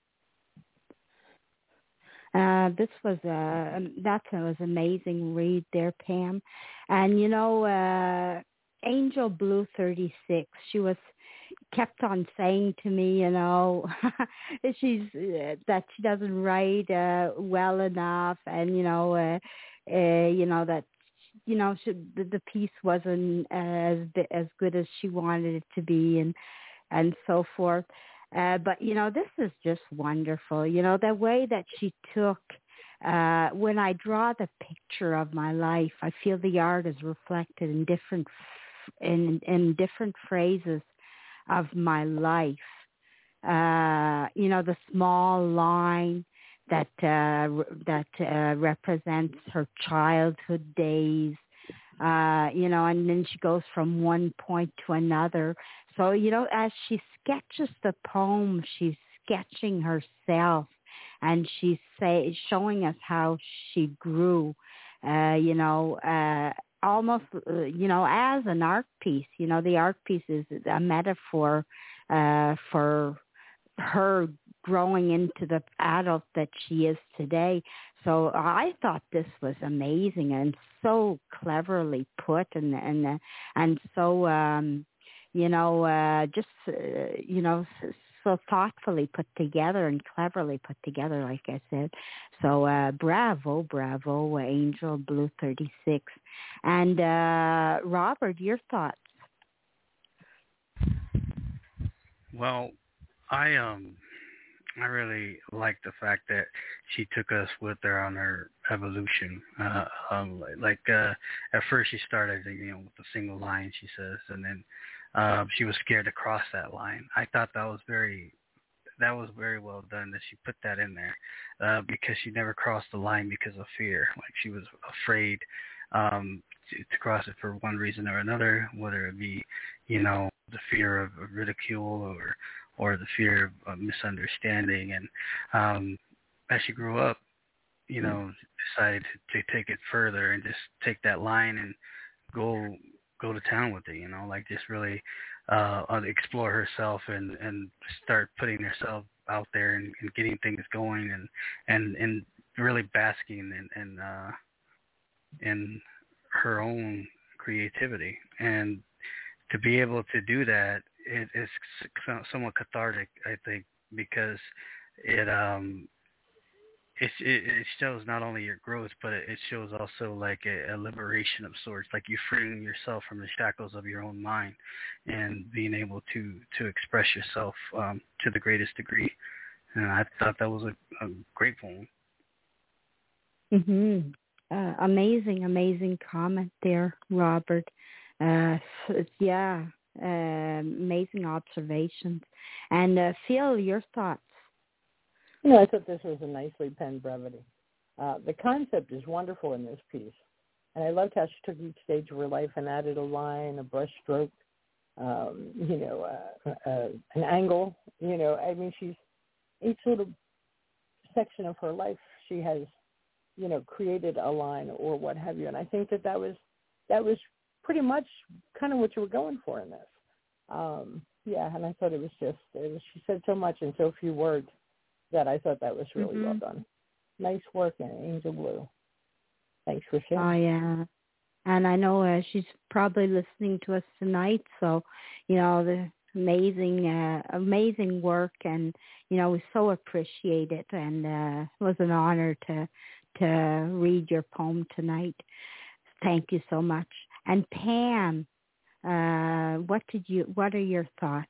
Uh, this was a that was amazing read there, Pam. And you know, uh, Angel Blue thirty-six. She was kept on saying to me, you know, she's uh, that she doesn't write uh, well enough, and you know, uh, uh, you know that you know she, the, the piece wasn't as as good as she wanted it to be, and and so forth. Uh, but, you know, this is just wonderful. You know, the way that she took, uh, when I draw the picture of my life, I feel the art is reflected in different, in, in different phrases of my life. Uh, you know, the small line that, uh, that uh, represents her childhood days. Uh, you know, and then she goes from one point to another. So, you know, as she sketches the poem, she's sketching herself, and she's say, showing us how she grew, uh, you know, uh, almost, uh, you know, as an art piece. You know, the art piece is a metaphor uh, for her growing into the adult that she is today. So I thought this was amazing and so cleverly put, and and uh, and so um, you know uh, just uh, you know so thoughtfully put together and cleverly put together, like I said. So uh, bravo, bravo, Angel Blue thirty-six. And uh, Robert, your thoughts? Well, I um I really like the fact that she took us with her on her evolution. Uh, um, like uh, at first she started, you know, with a single line, she says, and then um, she was scared to cross that line. I thought that was very that was very well done that she put that in there, uh, because she never crossed the line because of fear. Like she was afraid um, to, to cross it for one reason or another, whether it be, you know, the fear of, of ridicule or or the fear of, of misunderstanding. And um, as she grew up, you know, decided to, to take it further and just take that line and go go to town with it, you know, like just really uh, explore herself and, and start putting herself out there and, and getting things going and and, and really basking in in, uh, in her own creativity. And to be able to do that, it is somewhat cathartic, I think, because it um it it, it shows not only your growth, but it, it shows also like a, a liberation of sorts, like you freeing yourself from the shackles of your own mind and being able to to express yourself um, to the greatest degree. And I thought that was a, a great poem. Mhm. Uh, amazing, amazing comment there, Robert. Uh, s- yeah, uh, amazing observations. And uh, Phil, your thoughts? You know, I thought this was a nicely penned brevity. Uh, the concept is wonderful in this piece. And I loved how she took each stage of her life and added a line, a brush stroke, um, you know, uh, uh, an angle. You know, I mean, she's, each sort of section of her life, she has, you know, created a line or what have you. And I think that that was, that was pretty much kind of what you were going for in this. Um, yeah, and I thought it was just, it was, she said so much in so few words that I thought that was really Mm-hmm. well done. Nice work, Angel Blue. Thanks for sharing. Oh, yeah. And I know uh, she's probably listening to us tonight. So, you know, the amazing, uh, amazing work. And, you know, we so appreciate it. And uh, it was an honor to to read your poem tonight. Thank you so much. And Pam, uh, what did you? What are your thoughts?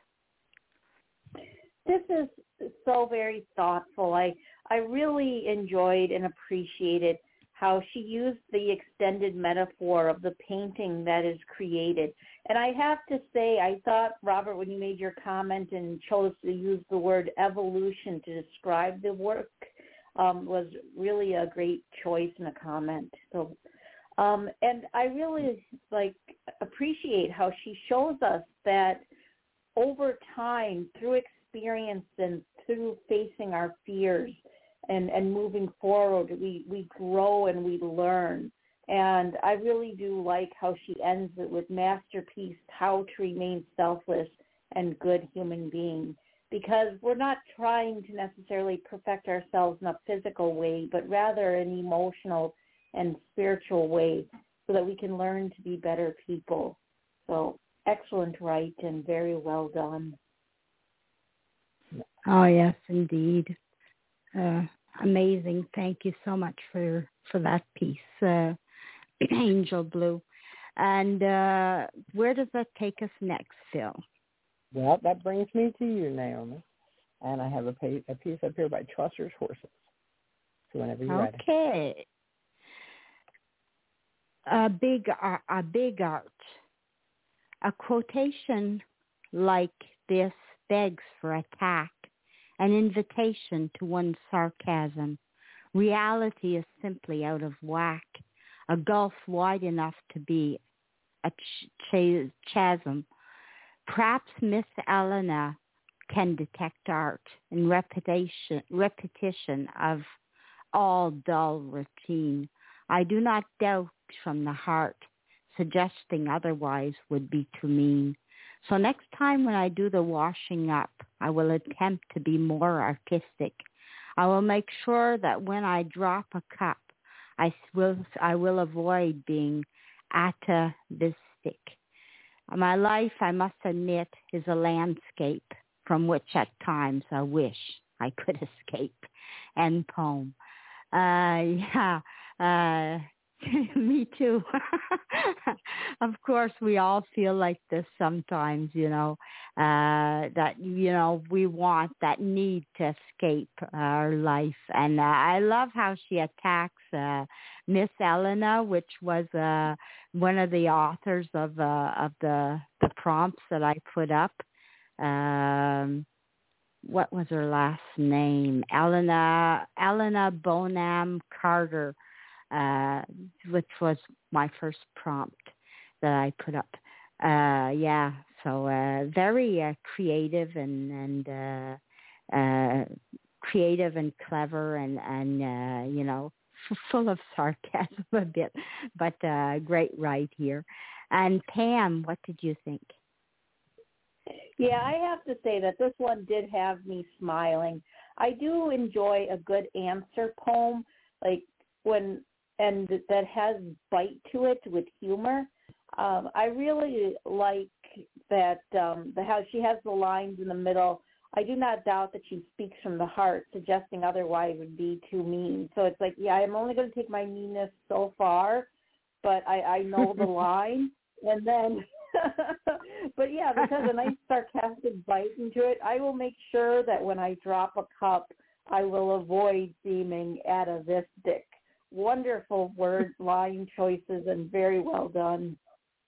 This is so very thoughtful. I I really enjoyed and appreciated how she used the extended metaphor of the painting that is created. And I have to say, I thought, Robert, when you made your comment and chose to use the word evolution to describe the work, um, was really a great choice and a comment. So, um, and I really like appreciate how she shows us that over time, through experience and through facing our fears and, and moving forward, we, we grow and we learn. And I really do like how she ends it with masterpiece, how to remain selfless and good human being. Because we're not trying to necessarily perfect ourselves in a physical way, but rather an emotional and spiritual way so that we can learn to be better people. So excellent write and very well done. Oh, yes, indeed. Uh, amazing. Thank you so much for, for that piece, uh, Angel Blue. And uh, where does that take us next, Phil? Well, that brings me to you, Naomi. And I have a, page, a piece up here by Chaucer's Horses. So whenever you're ready. Okay. A big, uh, a big art. A quotation like this begs for attack, an invitation to one's sarcasm. Reality is simply out of whack, a gulf wide enough to be a ch- ch- chasm. Perhaps Miss Elena can detect art in repetition, repetition of all dull routine. I do not doubt from the heart. Suggesting otherwise would be too mean. So next time when I do the washing up, I will attempt to be more artistic. I will make sure that when I drop a cup, I will, I will avoid being atavistic. My life, I must admit, is a landscape from which at times I wish I could escape. End poem. Uh, yeah, uh, me too. Of course, we all feel like this sometimes, you know, uh, that, you know, we want that need to escape our life. And uh, I love how she attacks uh, Miss Elena, which was uh, one of the authors of uh, of the, the prompts that I put up. Um, what was her last name? Elena, Elena Bonham Carter. Uh, which was my first prompt that I put up. Uh, yeah, so uh, very uh, creative and and uh, uh, creative and clever and and uh, you know, f- full of sarcasm a bit, but uh, great right here. And Pam, what did you think? Yeah, I have to say that this one did have me smiling. I do enjoy a good answer poem, like when and that has bite to it with humor. Um, I really like that um, the how she has the lines in the middle. I do not doubt that she speaks from the heart, suggesting otherwise would be too mean. So it's like, yeah, I'm only going to take my meanness so far, but I, I know the line. And then, but yeah, because a nice sarcastic bite into it, I will make sure that when I drop a cup, I will avoid seeming atavistic. Wonderful word line choices and very well done.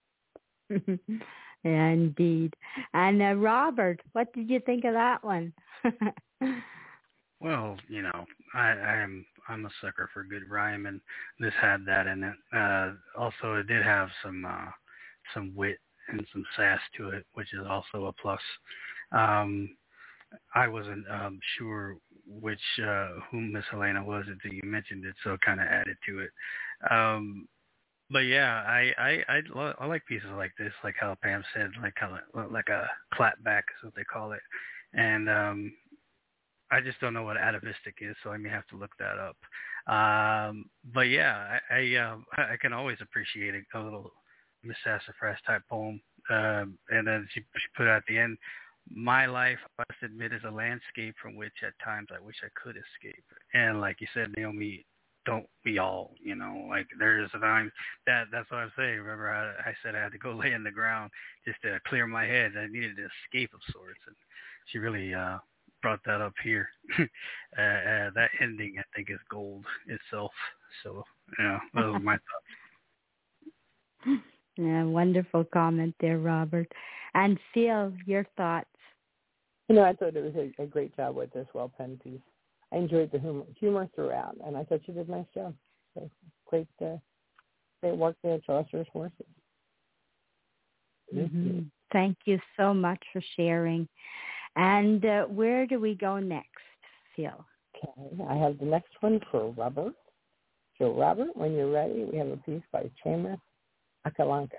Yeah, indeed. And uh, Robert, what did you think of that one? Well, you know, I, I am I'm a sucker for good rhyme, and this had that in it. Uh, also, it did have some uh, some wit and some sass to it, which is also a plus. Um, I wasn't um, sure which uh, who Miss Helena was until you mentioned it, so it kind of added to it. Um, but yeah, I I I, lo- I like pieces like this, like how Pam said, like kind of like a clapback is what they call it, and um, I just don't know what atavistic is, so I may have to look that up. Um, but yeah, I I, um, I I can always appreciate a, a little Miss Sassafras type poem, um, and then she, she put at the end, "My life, I must admit, is a landscape from which at times I wish I could escape." And like you said, Naomi, don't we all? You know, like there's a time that that's what I'm saying. Remember, I, I said I had to go lay in the ground just to clear my head. I needed an escape of sorts, and she really uh, brought that up here. uh, uh, that ending, I think, is gold itself. So, yeah, those are my thoughts. Yeah, wonderful comment there, Robert. And Phil, your thoughts? You know, I thought it was a, a great job with this well-penned piece. I enjoyed the humor, humor throughout, and I thought she did a nice job. So great, uh, great work there, Chaucer's Horses. Mm-hmm. Thank you so much for sharing. And uh, where do we go next, Phil? Okay, I have the next one for Robert. So, Robert, when you're ready, we have a piece by Chamath Akalanka.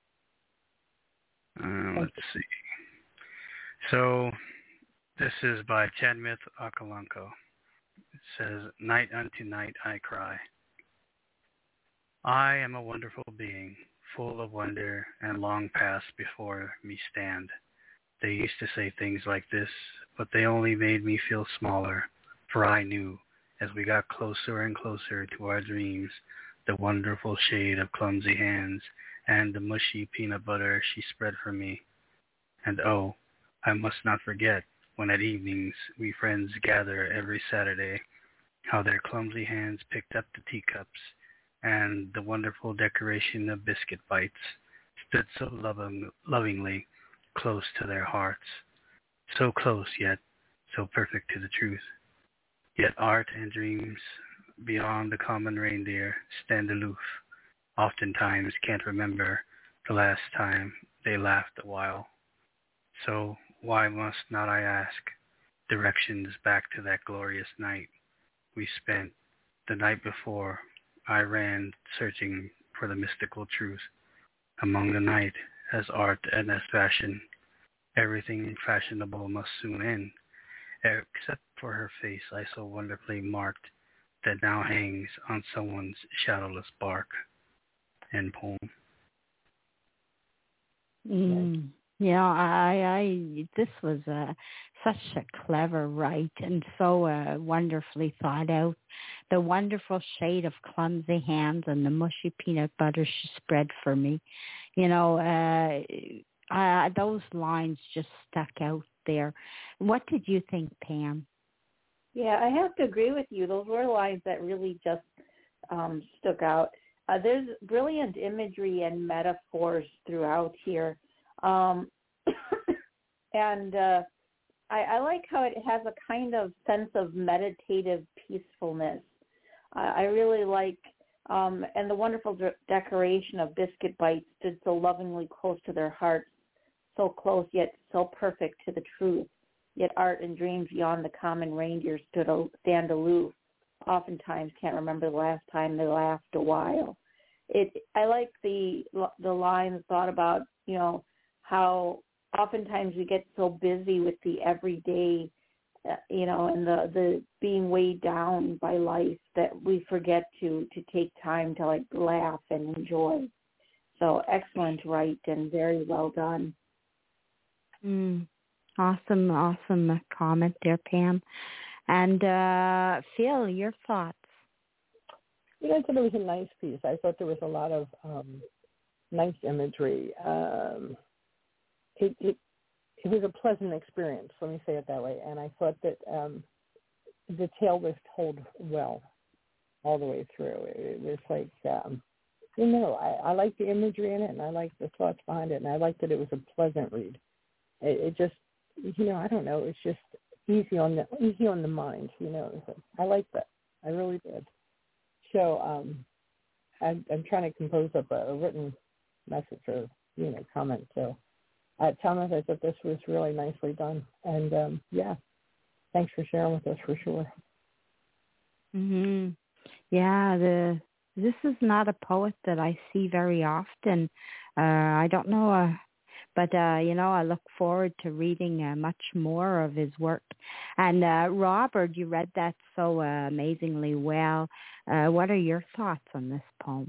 Uh, let's see. So this is by Chamath Akalanka. It says, "Night unto night I cry. I am a wonderful being, full of wonder, and long past before me stand. They used to say things like this, but they only made me feel smaller, for I knew, as we got closer and closer to our dreams, the wonderful shade of clumsy hands and the mushy peanut butter she spread for me. And oh, I must not forget, when at evenings we friends gather every Saturday, how their clumsy hands picked up the teacups, and the wonderful decoration of biscuit bites stood so loving, lovingly close to their hearts, so close yet so perfect to the truth. Yet art and dreams beyond the common reindeer stand aloof, oftentimes can't remember the last time they laughed a while. So why must not I ask directions back to that glorious night we spent the night before I ran searching for the mystical truth. Among the night, as art and as fashion, everything fashionable must soon end, except for her face I so wonderfully marked that now hangs on someone's shadowless bark." End poem. Mm. Yeah, I, I, this was uh, such a clever write and so uh, wonderfully thought out. The wonderful shade of clumsy hands and the mushy peanut butter she spread for me. You know, uh, uh, those lines just stuck out there. What did you think, Pam? Yeah, I have to agree with you. Those were lines that really just um, stuck out. Uh, there's brilliant imagery and metaphors throughout here. Um, and uh, I, I like how it has a kind of sense of meditative peacefulness. Uh, I really like, um, and the wonderful de- decoration of biscuit bites stood so lovingly close to their hearts, so close yet so perfect to the truth. Yet art and dreams beyond the common reindeer stood stand aloof, oftentimes can't remember the last time they laughed a while. It I like the the line that thought about, you know, how oftentimes we get so busy with the everyday, uh, you know, and the, the being weighed down by life that we forget to, to take time to like laugh and enjoy. So excellent, right, and very well done. Mm, awesome, awesome comment there, Pam. And uh, Phil, your thoughts? You know, I thought it was a nice piece. I thought there was a lot of um, nice imagery. Um, it, it it was a pleasant experience, let me say it that way. And I thought that um, the tale was told well all the way through. It, it was like, um, you know, I, I liked the imagery in it, and I liked the thoughts behind it, and I liked that it was a pleasant read. It, it just, you know, I don't know, it's just easy on the easy on the mind, you know. I liked that. I really did. So um, I'm, I'm trying to compose up a, a written message or, you know, comment. So, uh, Thomas, I thought this was really nicely done. And, um, yeah, thanks for sharing with us for sure. Mm-hmm. Yeah, the this is not a poet that I see very often. Uh, I don't know, uh, but, uh, you know, I look forward to reading uh, much more of his work. And, uh, Robert, you read that so uh, amazingly well. Uh, what are your thoughts on this poem?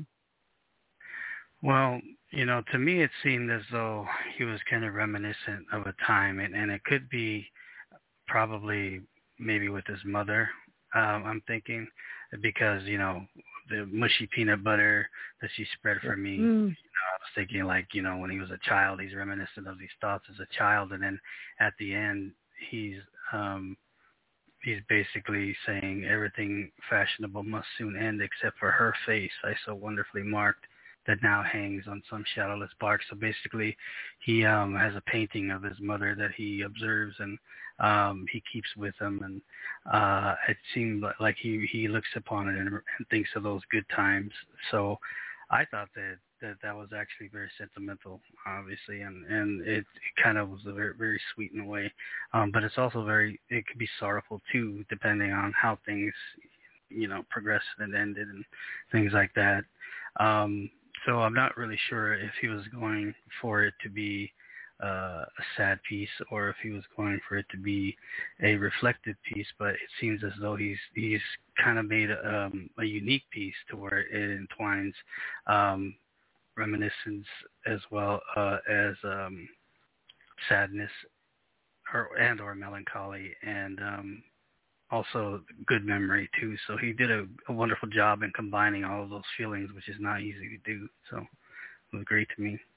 Well, you know, to me it seemed as though he was kind of reminiscent of a time, and, and it could be probably maybe with his mother, um, I'm thinking, because, you know, the mushy peanut butter that she spread for me, Mm. you know, I was thinking like, you know, when he was a child, he's reminiscent of these thoughts as a child, and then at the end, he's um, he's basically saying everything fashionable must soon end except for her face, I so wonderfully marked, that now hangs on some shadowless bark. So basically, he um, has a painting of his mother that he observes and um, he keeps with him, and uh, it seemed like he, he looks upon it and, and thinks of those good times. So I thought that that, that was actually very sentimental, obviously, and, and it, it kind of was a very, very sweet in a way. Um, but it's also very, it could be sorrowful too, depending on how things, you know, progressed and ended and things like that. Um, So I'm not really sure if he was going for it to be uh, a sad piece or if he was going for it to be a reflective piece, but it seems as though he's he's kind of made um, a unique piece to where it entwines um, reminiscence as well uh, as um, sadness or and or melancholy and um, also good memory too. So he did a, a wonderful job in combining all of those feelings, which is not easy to do. So it was great to me.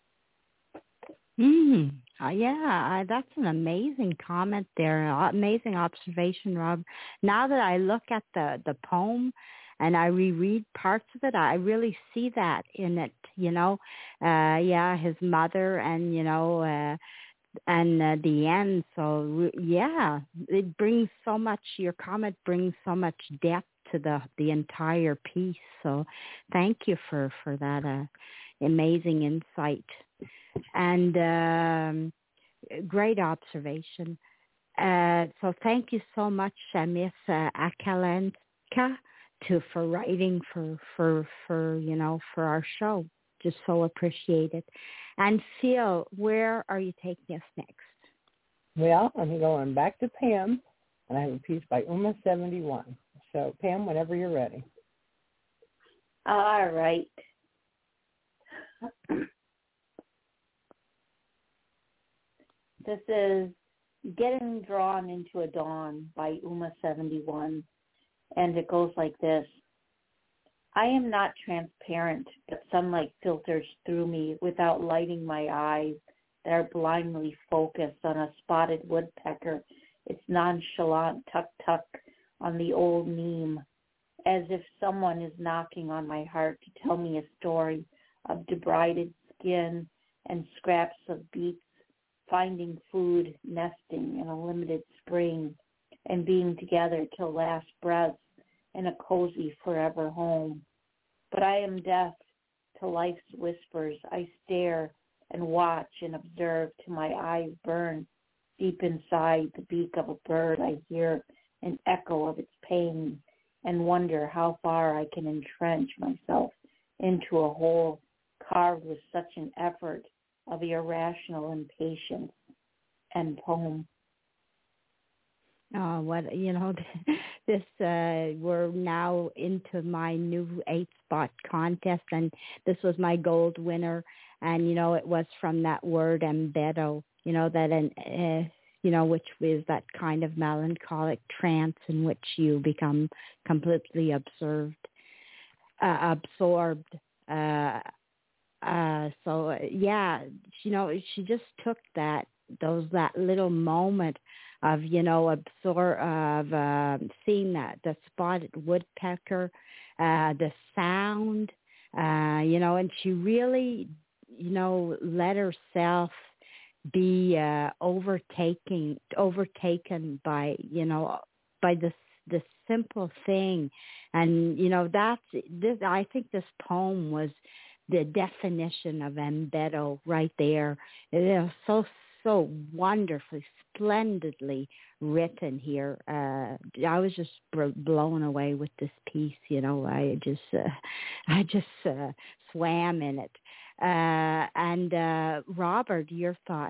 Mm. Uh, yeah, uh, that's an amazing comment there. Uh, amazing observation, Rob. Now that I look at the, the poem and I reread parts of it, I really see that in it, you know. Uh, yeah, his mother and, you know, uh, and uh, the end. So, yeah, it brings so much, your comment brings so much depth to the, the entire piece. So thank you for, for that uh, amazing insight. And um, great observation. Uh, so thank you so much, uh, Miss uh, Akalenka, to for writing for for for you know for our show. Just so appreciated. And Phil, where are you taking us next? Well, I'm going back to Pam, and I have a piece by Uma seventy-one. So Pam, whenever you're ready. All right. This is Getting Drawn into a Dawn by Uma seventy-one, and it goes like this. I am not transparent, but sunlight filters through me without lighting my eyes that are blindly focused on a spotted woodpecker, its nonchalant tuck-tuck on the old neem, as if someone is knocking on my heart to tell me a story of debrided skin and scraps of beets, finding food, nesting in a limited spring, and being together till last breaths in a cozy forever home. But I am deaf to life's whispers. I stare and watch and observe till my eyes burn. Deep inside the beak of a bird, I hear an echo of its pain and wonder how far I can entrench myself into a whole carved with such an effort of irrational impatience. And poem. Oh, what, you know, this, uh, we're now into my new eight spot contest, and this was my gold winner. And, you know, it was from that word embeddo, you know, that, an, uh, you know, which is that kind of melancholic trance in which you become completely absorbed, uh, absorbed. Uh, uh, so, uh, yeah, you know, she just took that, those, that little moment of, you know, absor- of uh, seeing that, the spotted woodpecker, uh, the sound, uh, you know, and she really, you know, let herself be uh, overtaking, overtaken by, you know, by this, this simple thing. And, you know, that's, this, I think this poem was the definition of embeddo right there. It is so, so wonderfully, splendidly written here. Uh, I was just blown away with this piece. You know, I just, uh, I just uh, swam in it. Uh, and uh, Robert, your thoughts?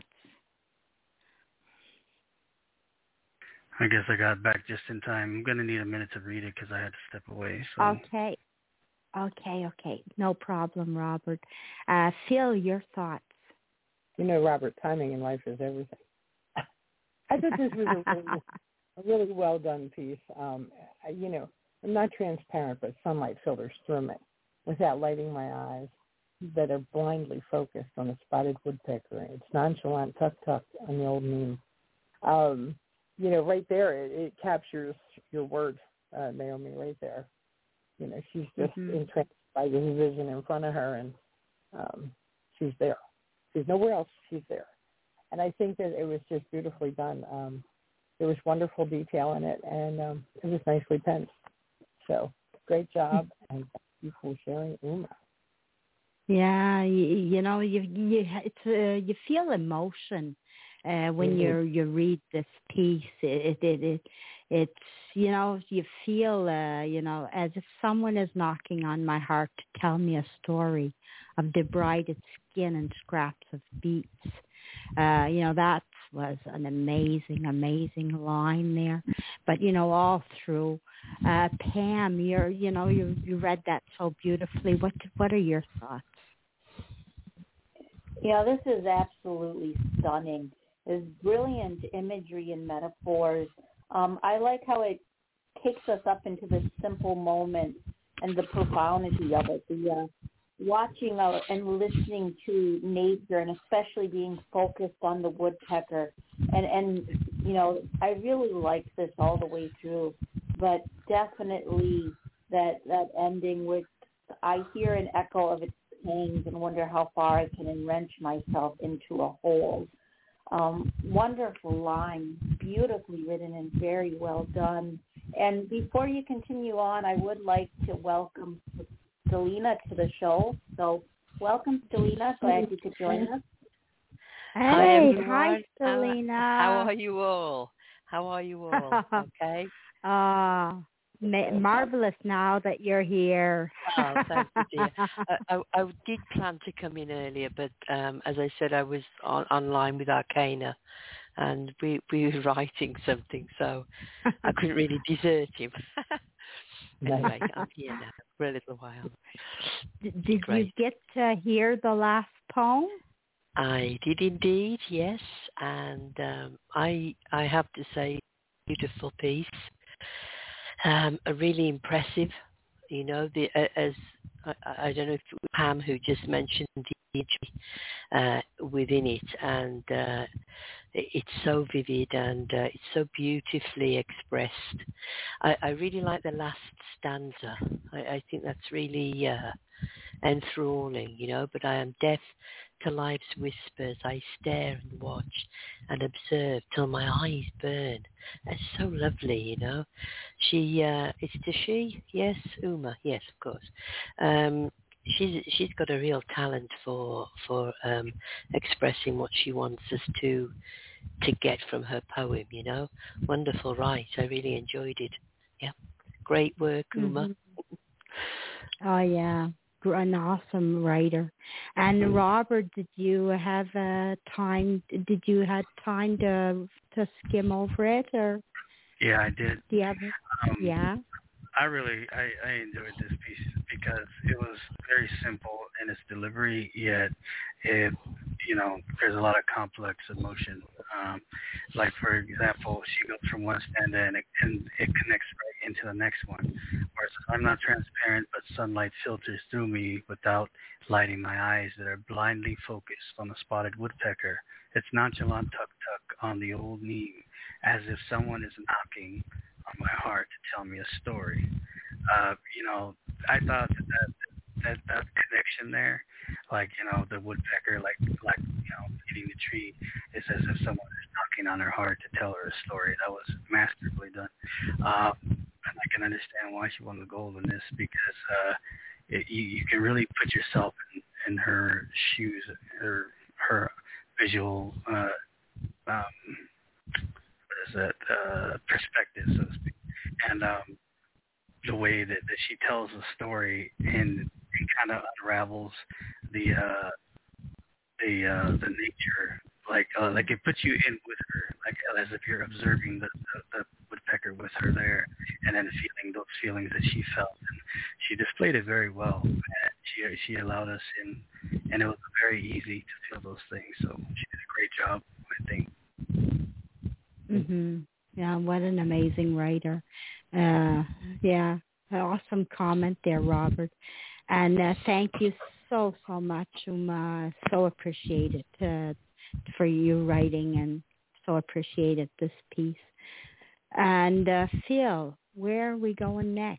I guess I got back just in time. I'm going to need a minute to read it because I had to step away. So. Okay. Okay, okay. No problem, Robert. Uh, Phil, your thoughts? You know, Robert, timing in life is everything. I thought this was a really, a really well done piece. Um, I, you know, I'm not transparent, but sunlight filters through me without lighting my eyes that are blindly focused on a spotted woodpecker. It's nonchalant, tuck-tucked on the old knee. Um, you know, right there, it, it captures your word, uh, Naomi, right there. You know, she's just mm-hmm. entranced by this vision in front of her, and um, she's there. She's nowhere else. She's there. And I think that it was just beautifully done. Um, there was wonderful detail in it, and um, it was nicely penned. So great job, and thank you for sharing, Uma. Yeah, you, you know, you you it's uh, you feel emotion uh, when mm-hmm. you you read this piece. It, it it it's you know you feel uh, you know as if someone is knocking on my heart to tell me a story of debrided skin and scraps of beets. Uh, you know, that was an amazing, amazing line there. But, you know, all through, uh, Pam, you're, you know, you you read that so beautifully. What what are your thoughts? Yeah, this is absolutely stunning. There's brilliant imagery and metaphors. Um, I like how it takes us up into the simple moment and the profundity of it. The uh, watching out and listening to nature, and especially being focused on the woodpecker. And, and you know, I really liked this all the way through, but definitely that, that ending with, I hear an echo of its pangs and wonder how far I can enwrench myself into a whole. Um, wonderful line, beautifully written and very well done. And before you continue on, I would like to welcome Stelina to the show. So welcome, Stelina. Glad you could join us. Hey, hi, everyone. Hi, Stelina. How, how are you all? How are you all? Okay. Ah, uh, ma- marvelous now that you're here. Oh, thank you, dear. I, I, I did plan to come in earlier, but um, as I said, I was on, online with Arcana, and we, we were writing something, so I couldn't really desert him. Anyway, I'm here now for a little while. Did, did you get to hear the last poem? I did indeed, yes, and um, I I have to say, beautiful piece, um, a really impressive. You know, the uh, as I, I don't know if it was Pam who just mentioned the imagery uh, within it, and uh, it's so vivid and uh, it's so beautifully expressed. I, I really like the last stanza. I, I think that's really uh, enthralling, you know. But I am deaf to life's whispers. I stare and watch and observe till my eyes burn. That's so lovely, you know. She, uh, is it a she? Yes, Uma. Yes, of course. Um, she's she's got a real talent for for um, expressing what she wants us to to get from her poem, you know. Wonderful, right? I really enjoyed it. Yeah, Great work, Uma. Mm-hmm. Oh yeah, an awesome writer. And Robert, did you have uh, time? Did you have time to to skim over it, or? Yeah, I did. Do you have? Um, yeah. I really, I, I enjoyed this piece because it was very simple in its delivery, yet it, you know, there's a lot of complex emotion. Um, like, for example, she goes from one stanza and it, and it connects right into the next one. Where it says, I'm not transparent, but sunlight filters through me without lighting my eyes that are blindly focused on the spotted woodpecker. It's nonchalant tuk-tuk on the old neem, as if someone is knocking on my heart to tell me a story. Uh, you know, I thought that that, that that connection there, like, you know, the woodpecker, like, like you know, hitting the tree, is as if someone is knocking on her heart to tell her a story. That was masterfully done. Uh, and I can understand why she won the gold in this, because uh, it, you, you can really put yourself in, in her shoes, her her visual uh, um, is that uh, perspective, so to speak, and um, the way that, that she tells the story and, and kind of unravels the uh, the uh, the nature, like uh, like it puts you in with her, like as if you're observing the, the, the woodpecker with her there, and then feeling those feelings that she felt, and she displayed it very well. And she she allowed us in, and it was very easy to feel those things. So she did a great job, I think. Mhm. Yeah, what an amazing writer. Uh, yeah, awesome comment there, Robert. And uh, thank you so, so much, Uma. So appreciate it uh, for you writing, and so appreciated this piece. And uh, Phil, where are we going next?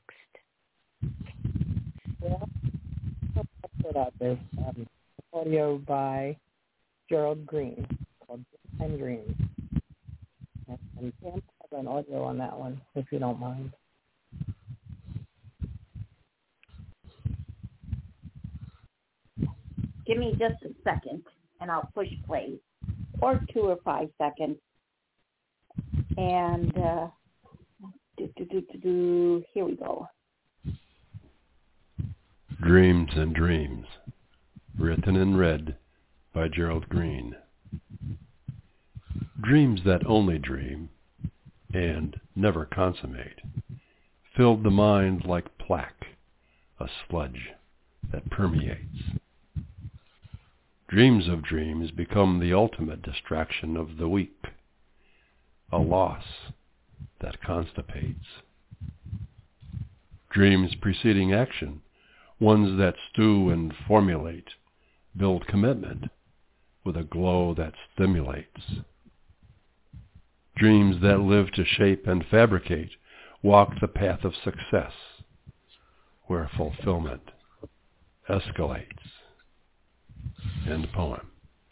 Well, I'll put out this um, audio by Gerald Green called Ten Dreams. And Pam has an audio on that one, if you don't mind. Give me just a second, and I'll push play, or two or five seconds. And uh, do, do, do, do, do. Here we go. Dreams and Dreams, written and read by Gerald Green. Dreams that only dream and never consummate filled the mind like plaque, a sludge that permeates. Dreams of dreams become the ultimate distraction of the weak, a loss that constipates. Dreams preceding action, ones that stew and formulate, build commitment with a glow that stimulates. Dreams that live to shape and fabricate walk the path of success, where fulfillment escalates. End poem.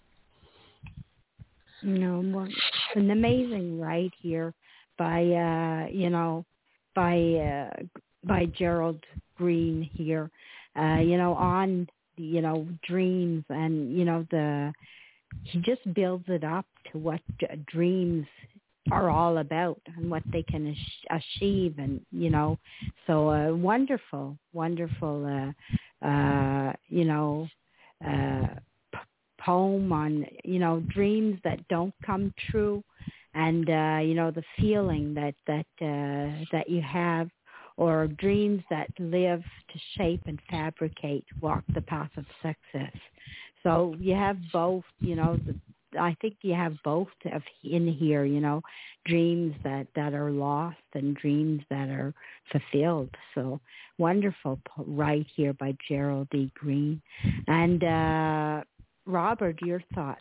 You know, an amazing write here by, uh, you know, by uh, by Gerald Green here, uh, you know, on, you know, dreams, and, you know, the he just builds it up to what dreams are all about and what they can achieve, and, you know, so uh, wonderful, wonderful, uh, uh, you know, uh, p- poem on, you know, dreams that don't come true, and uh, you know, the feeling that that uh, that you have, or dreams that live to shape and fabricate, walk the path of success. So you have both, you know, the, I think you have both of in here, you know, dreams that, that are lost and dreams that are fulfilled. So wonderful right here by Gerald D. Green. And uh, Robert, your thoughts?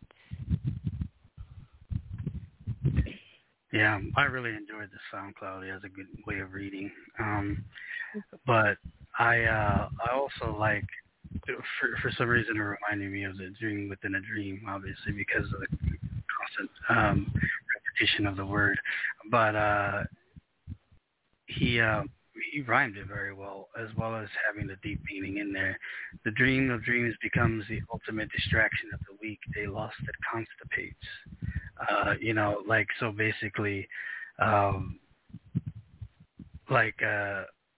Yeah, I really enjoyed the SoundCloud. It has a good way of reading. Um, but I uh, I also like, for for some reason, it reminded me of the dream within a dream, obviously, because of the constant um, repetition of the word. But uh, he uh, he rhymed it very well, as well as having the deep meaning in there. The dream of dreams becomes the ultimate distraction of the weak, a loss that constipates. Uh, you know, like, so basically, um, like, uh,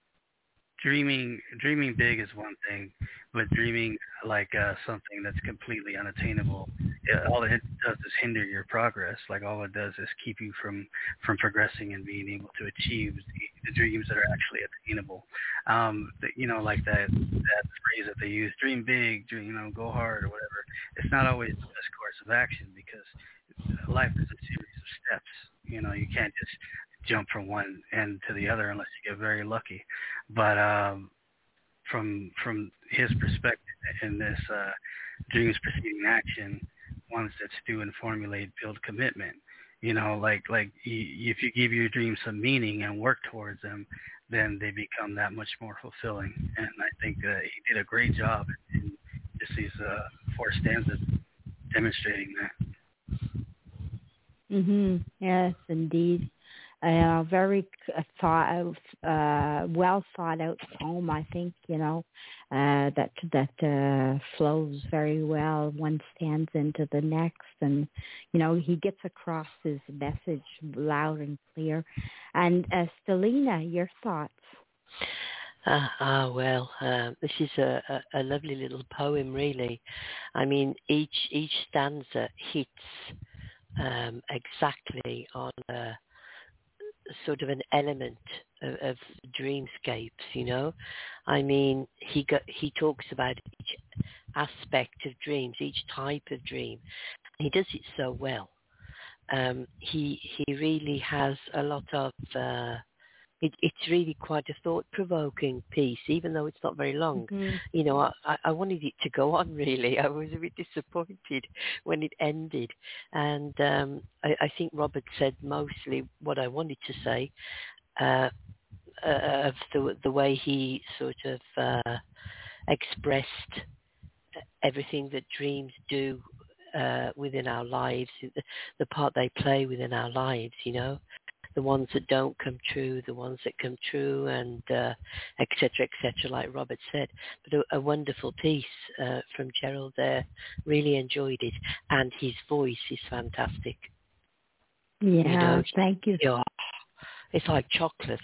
dreaming dreaming big is one thing, but dreaming like uh, something that's completely unattainable, it, all it does is hinder your progress. Like all it does is keep you from from progressing and being able to achieve the, the dreams that are actually attainable. Um, the, you know, like that that phrase that they use, dream big, dream, you know, go hard or whatever. It's not always the best course of action because life is a series of steps. You know, you can't just jump from one end to the other unless you get very lucky. But um, from from his perspective in this uh, dreams preceding action, ones that stew and formulate build commitment. You know, like like y- if you give your dreams some meaning and work towards them, then they become that much more fulfilling. And I think uh, he did a great job in just these uh, four stanzas demonstrating that. Mhm. Yes, indeed. A very uh, thought out, uh, well thought out poem. I think you know uh, that that uh, flows very well. One stands into the next, and you know he gets across his message loud and clear. And uh, Stelina, your thoughts? Ah, ah well, uh, this is a, a, a lovely little poem, really. I mean, each each stanza hits um, exactly on a sort of an element of, of dreamscapes, you know. I mean, he got, he talks about each aspect of dreams, each type of dream. He does it so well. Um, he he really has a lot of. Uh, it, it's really quite a thought-provoking piece, even though it's not very long. Mm-hmm. You know, I, I wanted it to go on, really. I was a bit disappointed when it ended. And um, I, I think Robert said mostly what I wanted to say, uh, uh, of the, the way he sort of uh, expressed everything that dreams do uh, within our lives, the, the part they play within our lives, you know. The ones that don't come true, the ones that come true, and uh, et cetera, et cetera, like Robert said. But a, a wonderful piece uh, from Gerald there. Really enjoyed it. And his voice is fantastic. Yeah, you know, thank you. Yeah, it's like chocolate.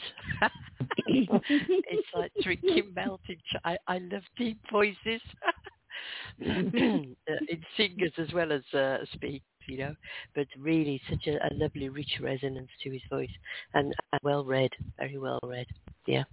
It's like drinking melted chocolate. I, I love deep voices. In singers as well as uh, speakers, you know, but really such a, a lovely, rich resonance to his voice, and, and well read, very well read. Yeah.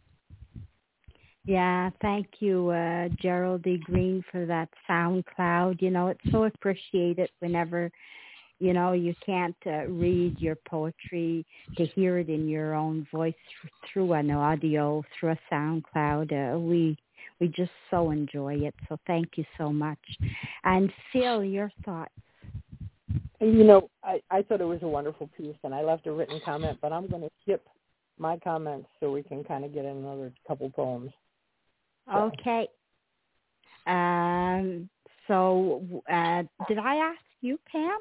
Yeah, thank you, uh, Gerald E. Green, for that SoundCloud. You know, it's so appreciated whenever, you know, you can't uh, read your poetry, to hear it in your own voice through an audio, through a SoundCloud. Uh, we we just so enjoy it. So thank you so much. And Phil, your thoughts? You know, I, I thought it was a wonderful piece, and I left a written comment, but I'm going to skip my comments so we can kind of get in another couple poems. So. Okay. Um. So, uh, did I ask you, Pam?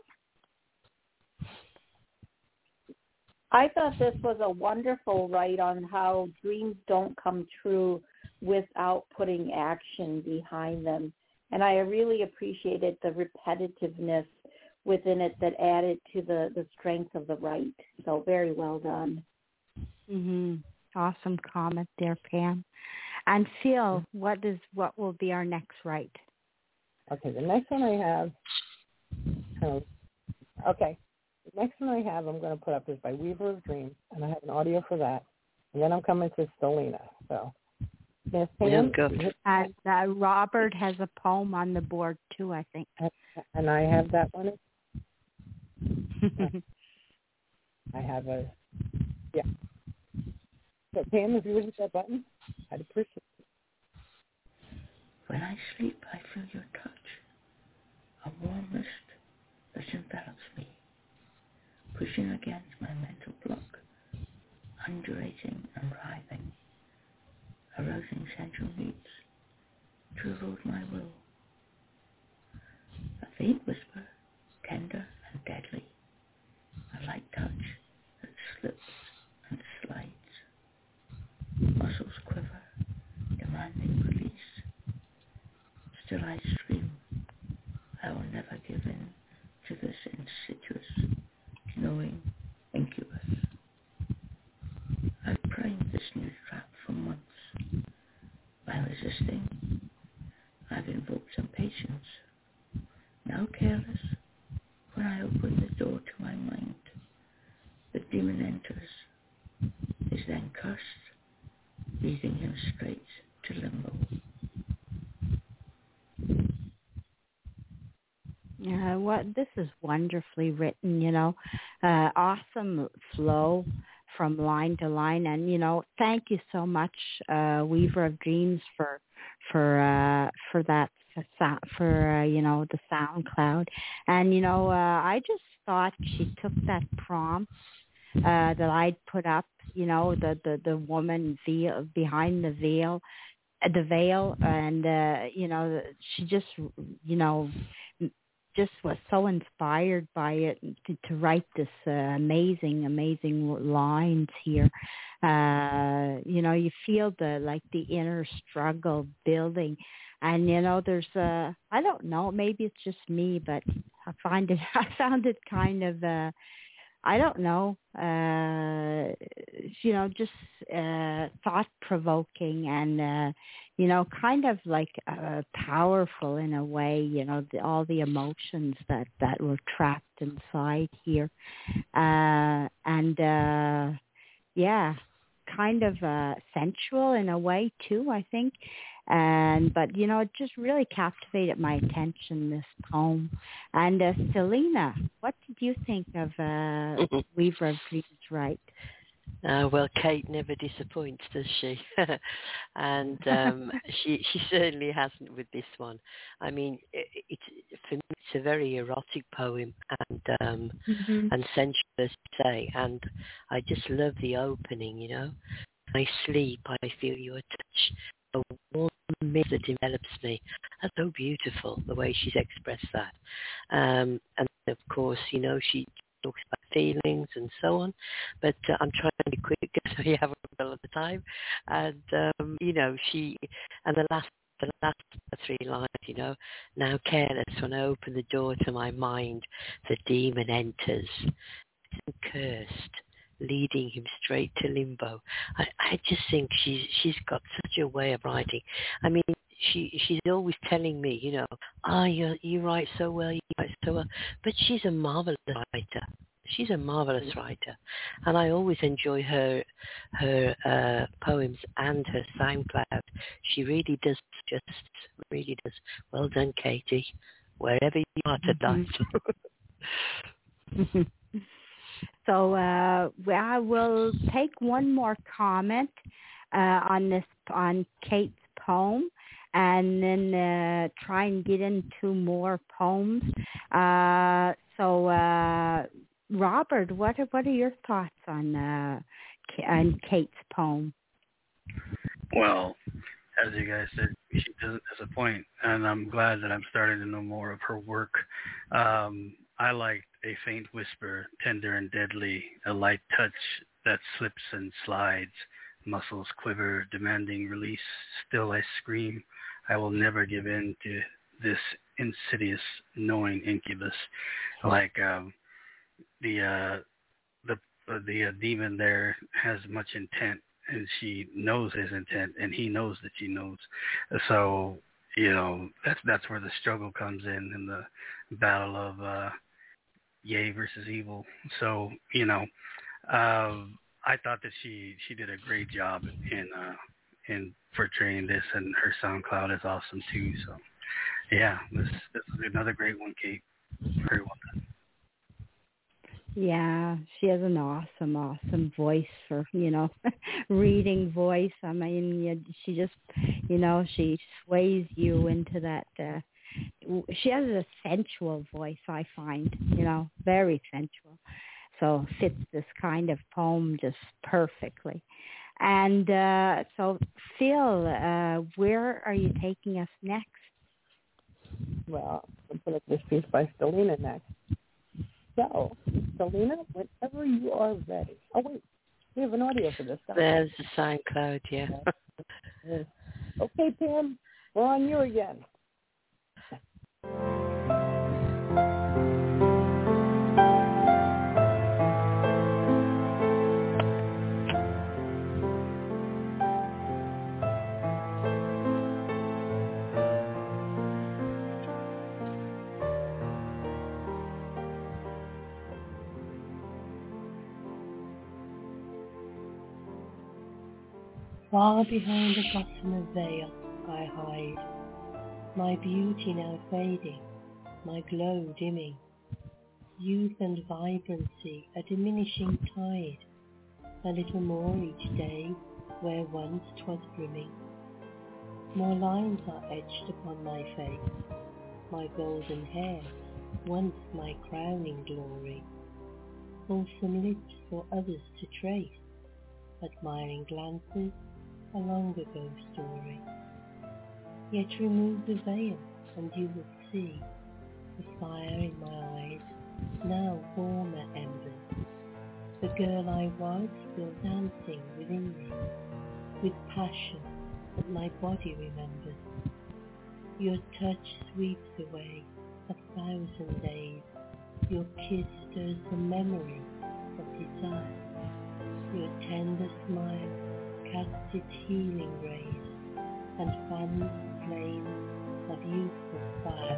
I thought this was a wonderful write on how dreams don't come true without putting action behind them. And I really appreciated the repetitiveness within it that added to the, the strength of the write. So very well done. Mm-hmm. Awesome comment there, Pam. And Phil, what is what will be our next write? Okay, the next one I have, oh, okay, the next one I have I'm going to put up is by Weaver of Dreams, and I have an audio for that. And then I'm coming to Stelina. So, Miss Pam, and uh, Robert has a poem on the board too, I think. And I have that one. I have a, yeah. So Pam, if you would hit that button, I'd appreciate it. When I sleep, I feel your touch, a warm mist that envelops me, pushing against my mental block, undulating and writhing, arousing central needs to erode my will. A faint whisper, tender and deadly, a light touch that slips and slides. Muscles quiver, demanding release. Still I scream, I will never give in to this insidious, knowing incubus. I've primed this new trap for months, some patience. Now careless, when I open the door to my mind, the demon enters, is then cursed, leading him straight to limbo. Yeah, what this is wonderfully written, you know, uh, awesome flow from line to line, and you know, thank you so much, uh, Weaver of Dreams, for for uh, for that for, for uh, you know, the SoundCloud, and you know, uh, I just thought she took that prompt uh, that I'd put up, you know, the the the woman veil behind the veil, the veil, and uh, you know, she just, you know, just was so inspired by it to, to write this uh, amazing, amazing lines here. Uh, you know, you feel the like the inner struggle building, and you know, there's a, I don't know, maybe it's just me, but I find it, I found it kind of. Uh, I don't know, uh, you know, just uh, thought-provoking and, uh, you know, kind of like uh, powerful in a way, you know, the, all the emotions that, that were trapped inside here. Uh, and, uh, yeah, kind of uh, sensual in a way, too, I think. And but you know, it just really captivated my attention, this poem. And uh, Selena, what did you think of uh, Weaver of Dreams? Right? Uh, well, Kate never disappoints, does she? and um, she she certainly hasn't with this one. I mean, it, it's for me, it's a very erotic poem and um, mm-hmm. and sensual, as you say. And I just love the opening. You know, I sleep, I feel your touch. A warm mist that envelops me. That's so beautiful, the way she's expressed that. Um, and of course, you know, she talks about feelings and so on. But uh, I'm trying to be quick because we haven't got a lot of time. And um, you know, she and the last the last three lines, you know, now careless when I open the door to my mind, the demon enters, cursed, leading him straight to limbo. I, I just think she's she's got such a way of writing. I mean, she she's always telling me, you know, ah, oh, you you write so well, you write so well. But she's a marvelous writer. She's a marvelous writer, and I always enjoy her her uh, poems and her SoundCloud. She really does, just really does. Well done, Katie, wherever you are tonight. Mm-hmm. So uh, I will take one more comment uh, on this on Kate's poem, and then uh, try and get into more poems. Uh, so, uh, Robert, what are, what are your thoughts on uh, on Kate's poem? Well, as you guys said, she doesn't disappoint, and I'm glad that I'm starting to know more of her work. Um, I liked a faint whisper, tender and deadly, a light touch that slips and slides, muscles quiver, demanding release. Still I scream, I will never give in to this insidious, knowing incubus. Like um, the uh, the uh, the uh, demon there has much intent, and she knows his intent, and he knows that she knows. So you know that's that's where the struggle comes in, in the battle of uh, yay versus evil. So you know, uh, I thought that she she did a great job in uh, in portraying this, and her SoundCloud is awesome too. So yeah, this this is another great one, Kate. Very well done. Yeah, she has an awesome, awesome voice for, you know, reading voice. I mean, she just, you know, she sways you into that. Uh, she has a sensual voice, I find, you know, very sensual. So fits this kind of poem just perfectly. And uh, so, Phil, uh, where are you taking us next? Well, I'll put up this piece by Stelina next. So, Selena, whenever you are ready. Oh, wait. We have an audio for this. There's the SoundCloud, yeah. Okay, Pam. We're on you again. Far behind the gossamer veil I hide, my beauty now fading, my glow dimming, youth and vibrancy a diminishing tide, a little more each day where once 'twas brimming. More lines are etched upon my face, my golden hair, once my crowning glory, wholesome lips for others to trace, admiring glances, a long ago story. Yet remove the veil and you will see the fire in my eyes, now warmer embers. The girl I was still dancing within me, with passion that my body remembers. Your touch sweeps away a thousand days, your kiss stirs the memory of desire. Your tender smile casts its healing rays and fans the flames of youthful fire.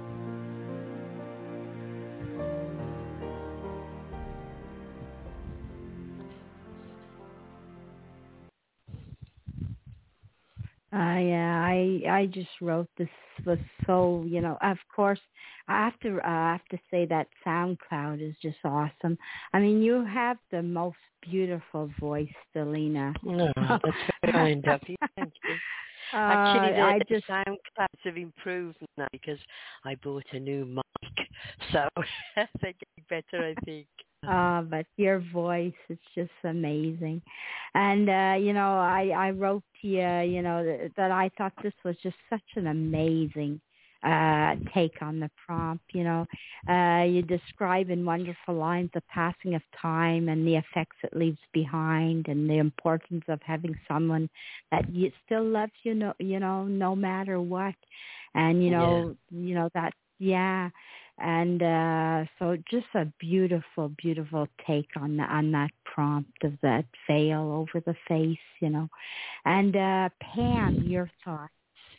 I uh, I I just wrote this was so, you know, of course I have to uh, I have to say that SoundCloud is just awesome. I mean, you have the most beautiful voice, Stelina. No, that's very kind of you. Thank you. Uh, Actually, the, I the just sound clouds have improved now because I bought a new mic, so they're getting better, I think. Uh, but your voice is just amazing. And, uh, you know, I, I wrote to you, you know, that, that I thought this was just such an amazing uh, take on the prompt, you know. Uh, you describe in wonderful lines the passing of time and the effects it leaves behind and the importance of having someone that you still loves you, know, you know, no matter what. And, you know, yeah. you know, that, yeah. And uh, so just a beautiful, beautiful take on the, on that prompt of that veil over the face, you know. And uh, Pam, your thoughts?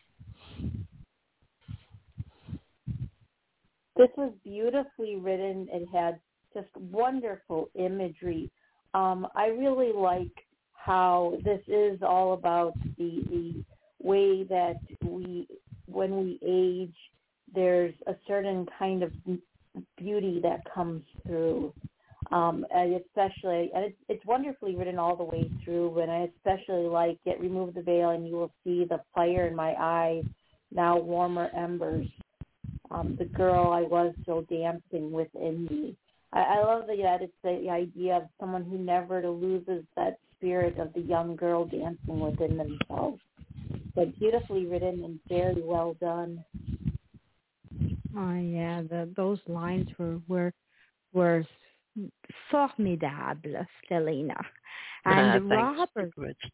This was beautifully written. It had just wonderful imagery. Um, I really like how this is all about the the way that we, when we age, there's a certain kind of beauty that comes through, um, and especially, and it's, it's wonderfully written all the way through, and I especially like it, remove the veil and you will see the fire in my eyes, now warmer embers, um, the girl I was still dancing within me. I, I love the, that it's the idea of someone who never loses that spirit of the young girl dancing within themselves. But beautifully written and very well done. Oh yeah, the, those lines were were were formidable, Stelina. And uh, Robert,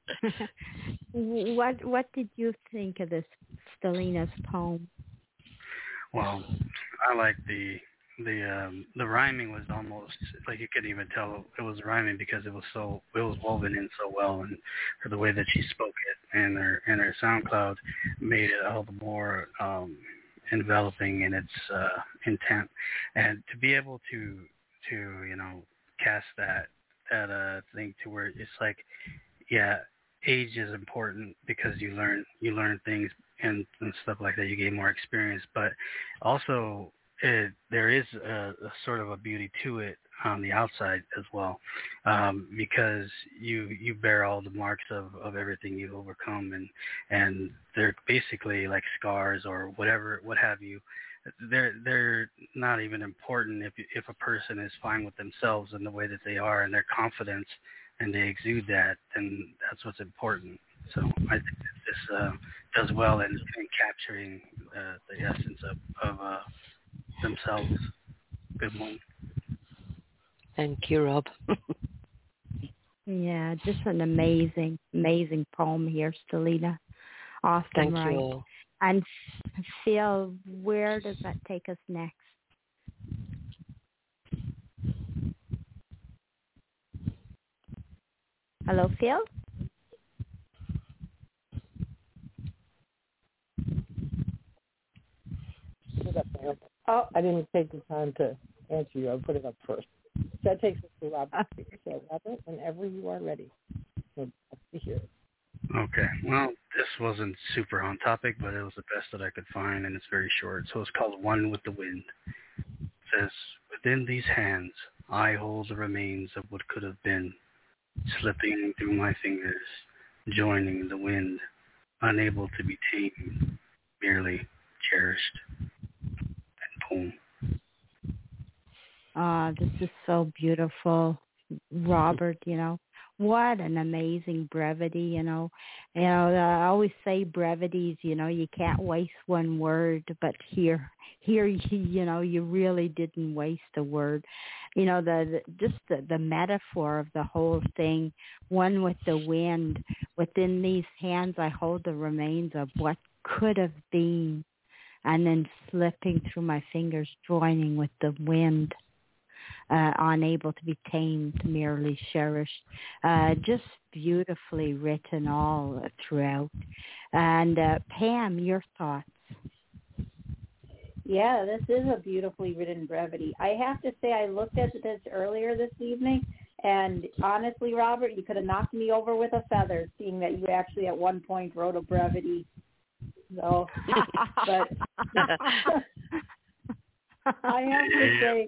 what what did you think of this Stelina's poem? Well, I like the the um, the rhyming was almost like you couldn't even tell it was rhyming because it was so it was woven in so well, and for the way that she spoke it and her and her SoundCloud made it all the more um, enveloping in its uh, intent, and to be able to to you know cast that that uh, thing to where it's like, yeah, age is important because you learn you learn things and, and stuff like that. You gain more experience, but also it, there is a, a sort of a beauty to it on the outside as well, um, because you you bear all the marks of, of everything you've overcome, and and they're basically like scars or whatever, what have you. They're they're not even important if if a person is fine with themselves and the way that they are and their confidence, and they exude that, then that's what's important. So I think that this uh, does well in, in capturing uh, the essence of, of uh, themselves. Good one. Thank you, Rob. Yeah, just an amazing, amazing poem here, Stelina. Awesome, Thank right? you all. And Phil, where does that take us next? Hello, Phil? Oh, I didn't take the time to answer you. I'll put it up first. So that takes us to Robert. So Robert, whenever you are ready, we'll be here. Okay. Well, this wasn't super on topic, but it was the best that I could find, and it's very short. So it's called One with the Wind. It says, within these hands, I hold the remains of what could have been, slipping through my fingers, joining the wind, unable to be tamed, merely cherished. And poem. Ah, this is so beautiful, Robert, you know. What an amazing brevity, you know. You know, I always say brevities, you know, you can't waste one word, but here, here, you, you know, you really didn't waste a word. You know, the, the just the, the metaphor of the whole thing, one with the wind, within these hands I hold the remains of what could have been, and then slipping through my fingers, joining with the wind. Uh, unable to be tamed, merely cherished. Uh, just beautifully written all throughout. And uh, Pam, your thoughts? Yeah, this is a beautifully written brevity. I have to say, I looked at this earlier this evening, and honestly, Robert, you could have knocked me over with a feather, seeing that you actually at one point wrote a brevity. So, but I have to say,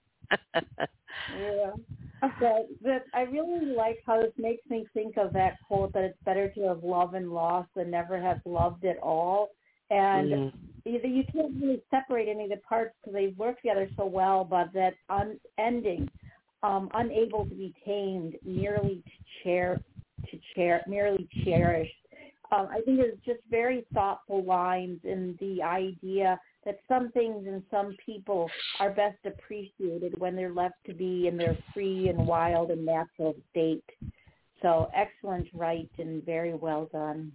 yeah, but, but I really like how this makes me think of that quote that it's better to have loved and lost than never have loved at all. And mm. you, you can't really separate any of the parts because they work together so well, but that unending, um, unable to be tamed, merely to cher, to cher, merely cherished. Um, I think it's just very thoughtful lines in the idea that some things and some people are best appreciated when they're left to be in their free and wild and natural state. So excellent write and very well done.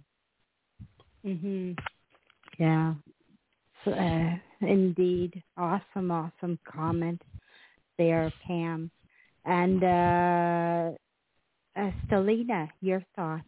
Mhm. Yeah. So, uh, indeed. Awesome, awesome comment there, Pam. And uh, uh, Stelina, your thoughts?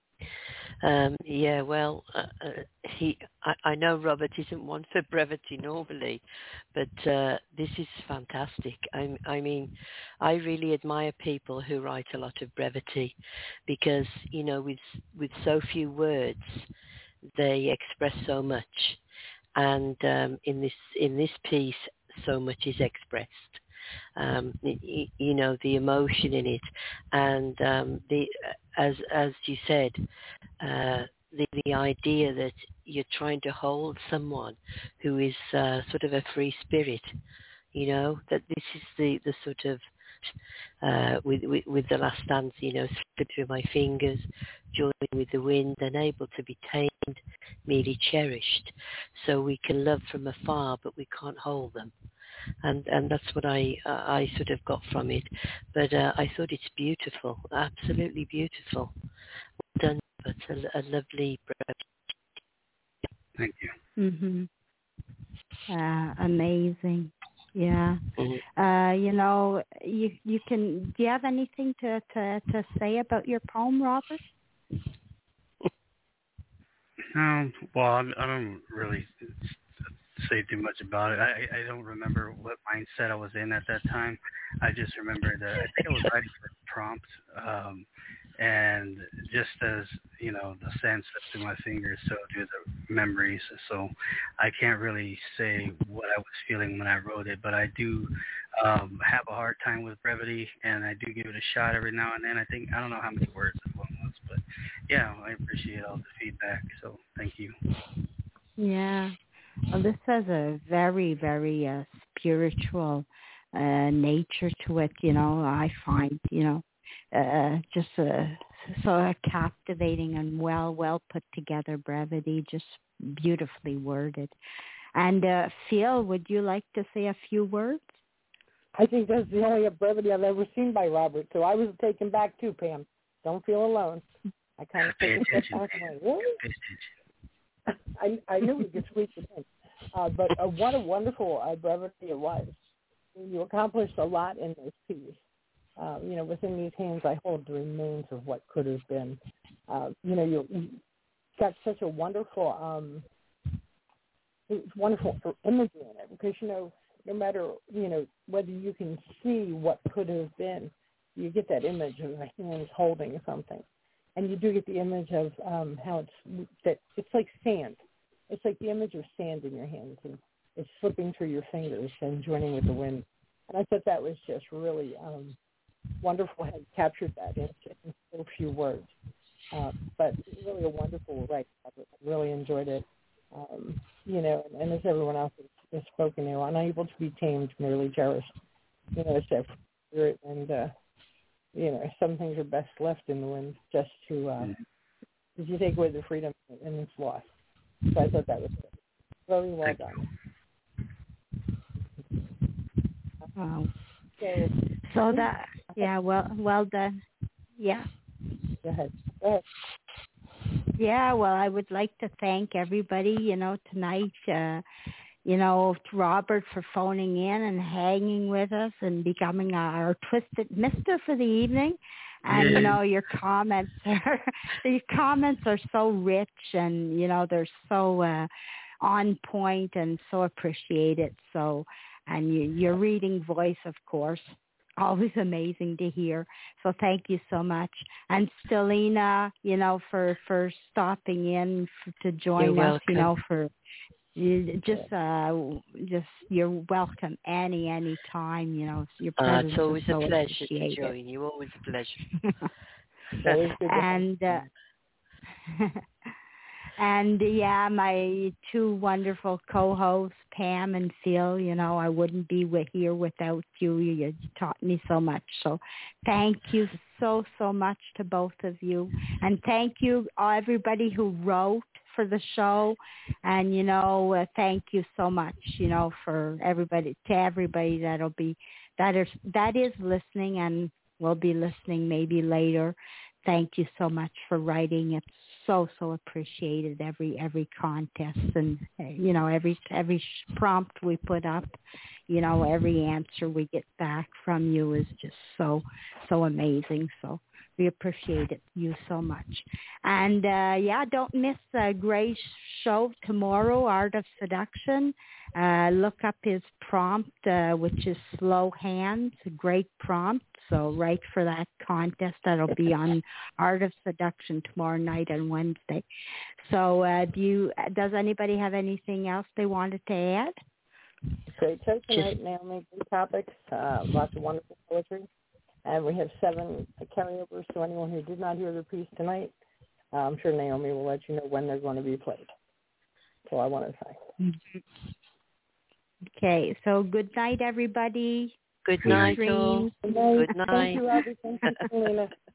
Um, yeah, well, uh, uh, he. I, I know Robert isn't one for brevity normally, but uh, this is fantastic. I, I mean, I really admire people who write a lot of brevity, because you know, with with so few words, they express so much, and um, in this in this piece, so much is expressed. Um, you, you know, the emotion in it, and um, the as as you said. Uh, the, the idea that you're trying to hold someone who is uh, sort of a free spirit, you know, that this is the, the sort of, uh, with, with, with the last stanza, you know, slip through my fingers, joining with the wind, unable to be tamed, merely cherished. So we can love from afar, but we can't hold them. And and that's what I uh, I sort of got from it. But uh, I thought it's beautiful, absolutely beautiful. Well done. But a, a lovely bread. Thank you. Mhm. Uh, amazing. Yeah. Mm-hmm. Uh, you know, you you can. Do you have anything to, to, to say about your poem, Robert? Um. Well, I, I don't really say too much about it. I I don't remember what mindset I was in at that time. I just remember that I think I was writing for prompt. Um. And just as, you know, the sand slipped through my fingers, so do the memories. So I can't really say what I was feeling when I wrote it, but I do um, have a hard time with brevity, and I do give it a shot every now and then. I think, I don't know how many words this one was, but yeah, I appreciate all the feedback, so thank you. Yeah. Well, this has a very, very uh, spiritual uh, nature to it, you know, I find, you know. Uh, just a sort of captivating and well, well put together brevity, just beautifully worded. And uh, Phil, would you like to say a few words? I think that's the only brevity I've ever seen by Robert, so I was taken back too, Pam. Don't feel alone. I kind of pay attention. Like, really? Pay attention. I I knew we could squeeze it in, uh, but uh, what a wonderful uh, brevity it was. You accomplished a lot in this piece. Uh, you know, within these hands, I hold the remains of what could have been. Uh, you know, you, you got such a wonderful, um, it's wonderful imagery in it because, you know, no matter, you know, whether you can see what could have been, you get that image of the hands holding something. and you do get the image of um, how it's that it's like sand. It's like the image of sand in your hands, and it's slipping through your fingers and joining with the wind. And I thought that was just really um, wonderful. Had captured that in, in so few words, uh, but really a wonderful write. I really enjoyed it. Um, you know, and, and as everyone else has, has spoken, you know, unable to be tamed, merely cherished. You know, it's that spirit, and uh, you know, some things are best left in the wind, just to uh, if you take away the freedom and it's lost. So I thought that was good. Very well Thank done. Wow. So, So that, yeah, well, well done. Yeah. Go ahead. Go ahead. Yeah, well, I would like to thank everybody, you know, tonight, uh, you know, to Robert for phoning in and hanging with us and becoming our Twisted Mister for the evening. And, Yeah. you know, your comments are, your comments are so rich and, you know, they're so uh, on point and so appreciated. So, and you, your reading voice, of course, always amazing to hear. So thank you so much. And Stelina, you know, for, for stopping in f- to join You're us, you know, welcome. for you, just, uh, just, you're welcome any, any time, you know, your Uh, presence it's always is a so pleasure to appreciated. join you. Always a pleasure. Always good to have and, uh, and yeah, my two wonderful co-hosts, Pam and Phil, you know, I wouldn't be with, here without you. You taught me so much. So thank you so, so much to both of you. And thank you, everybody who wrote for the show. And, you know, uh, thank you so much, you know, for everybody, to everybody that'll be, that is, that is listening and will be listening maybe later. Thank you so much for writing. It's so, so appreciated, every every contest and, you know, every every prompt we put up, you know, every answer we get back from you is just so, so amazing. So we appreciate it, you so much. And, uh, yeah, don't miss uh, Gray's show tomorrow, Art of Seduction. Uh, look up his prompt, uh, which is Slow Hands, a great prompt. So write for that contest. That'll be on Art of Seduction tomorrow night and Wednesday. So uh, do you? Does anybody have anything else they wanted to add? Great show tonight, Naomi. Good topics, uh, lots of wonderful poetry. And we have seven carryovers, so anyone who did not hear the piece tonight, uh, I'm sure Naomi will let you know when they're going to be played. So I want to say. Mm-hmm. Okay, so good night, everybody. Good Sweet night, dreams. all. Good night. Thank you, Robert. Thank you, Selena.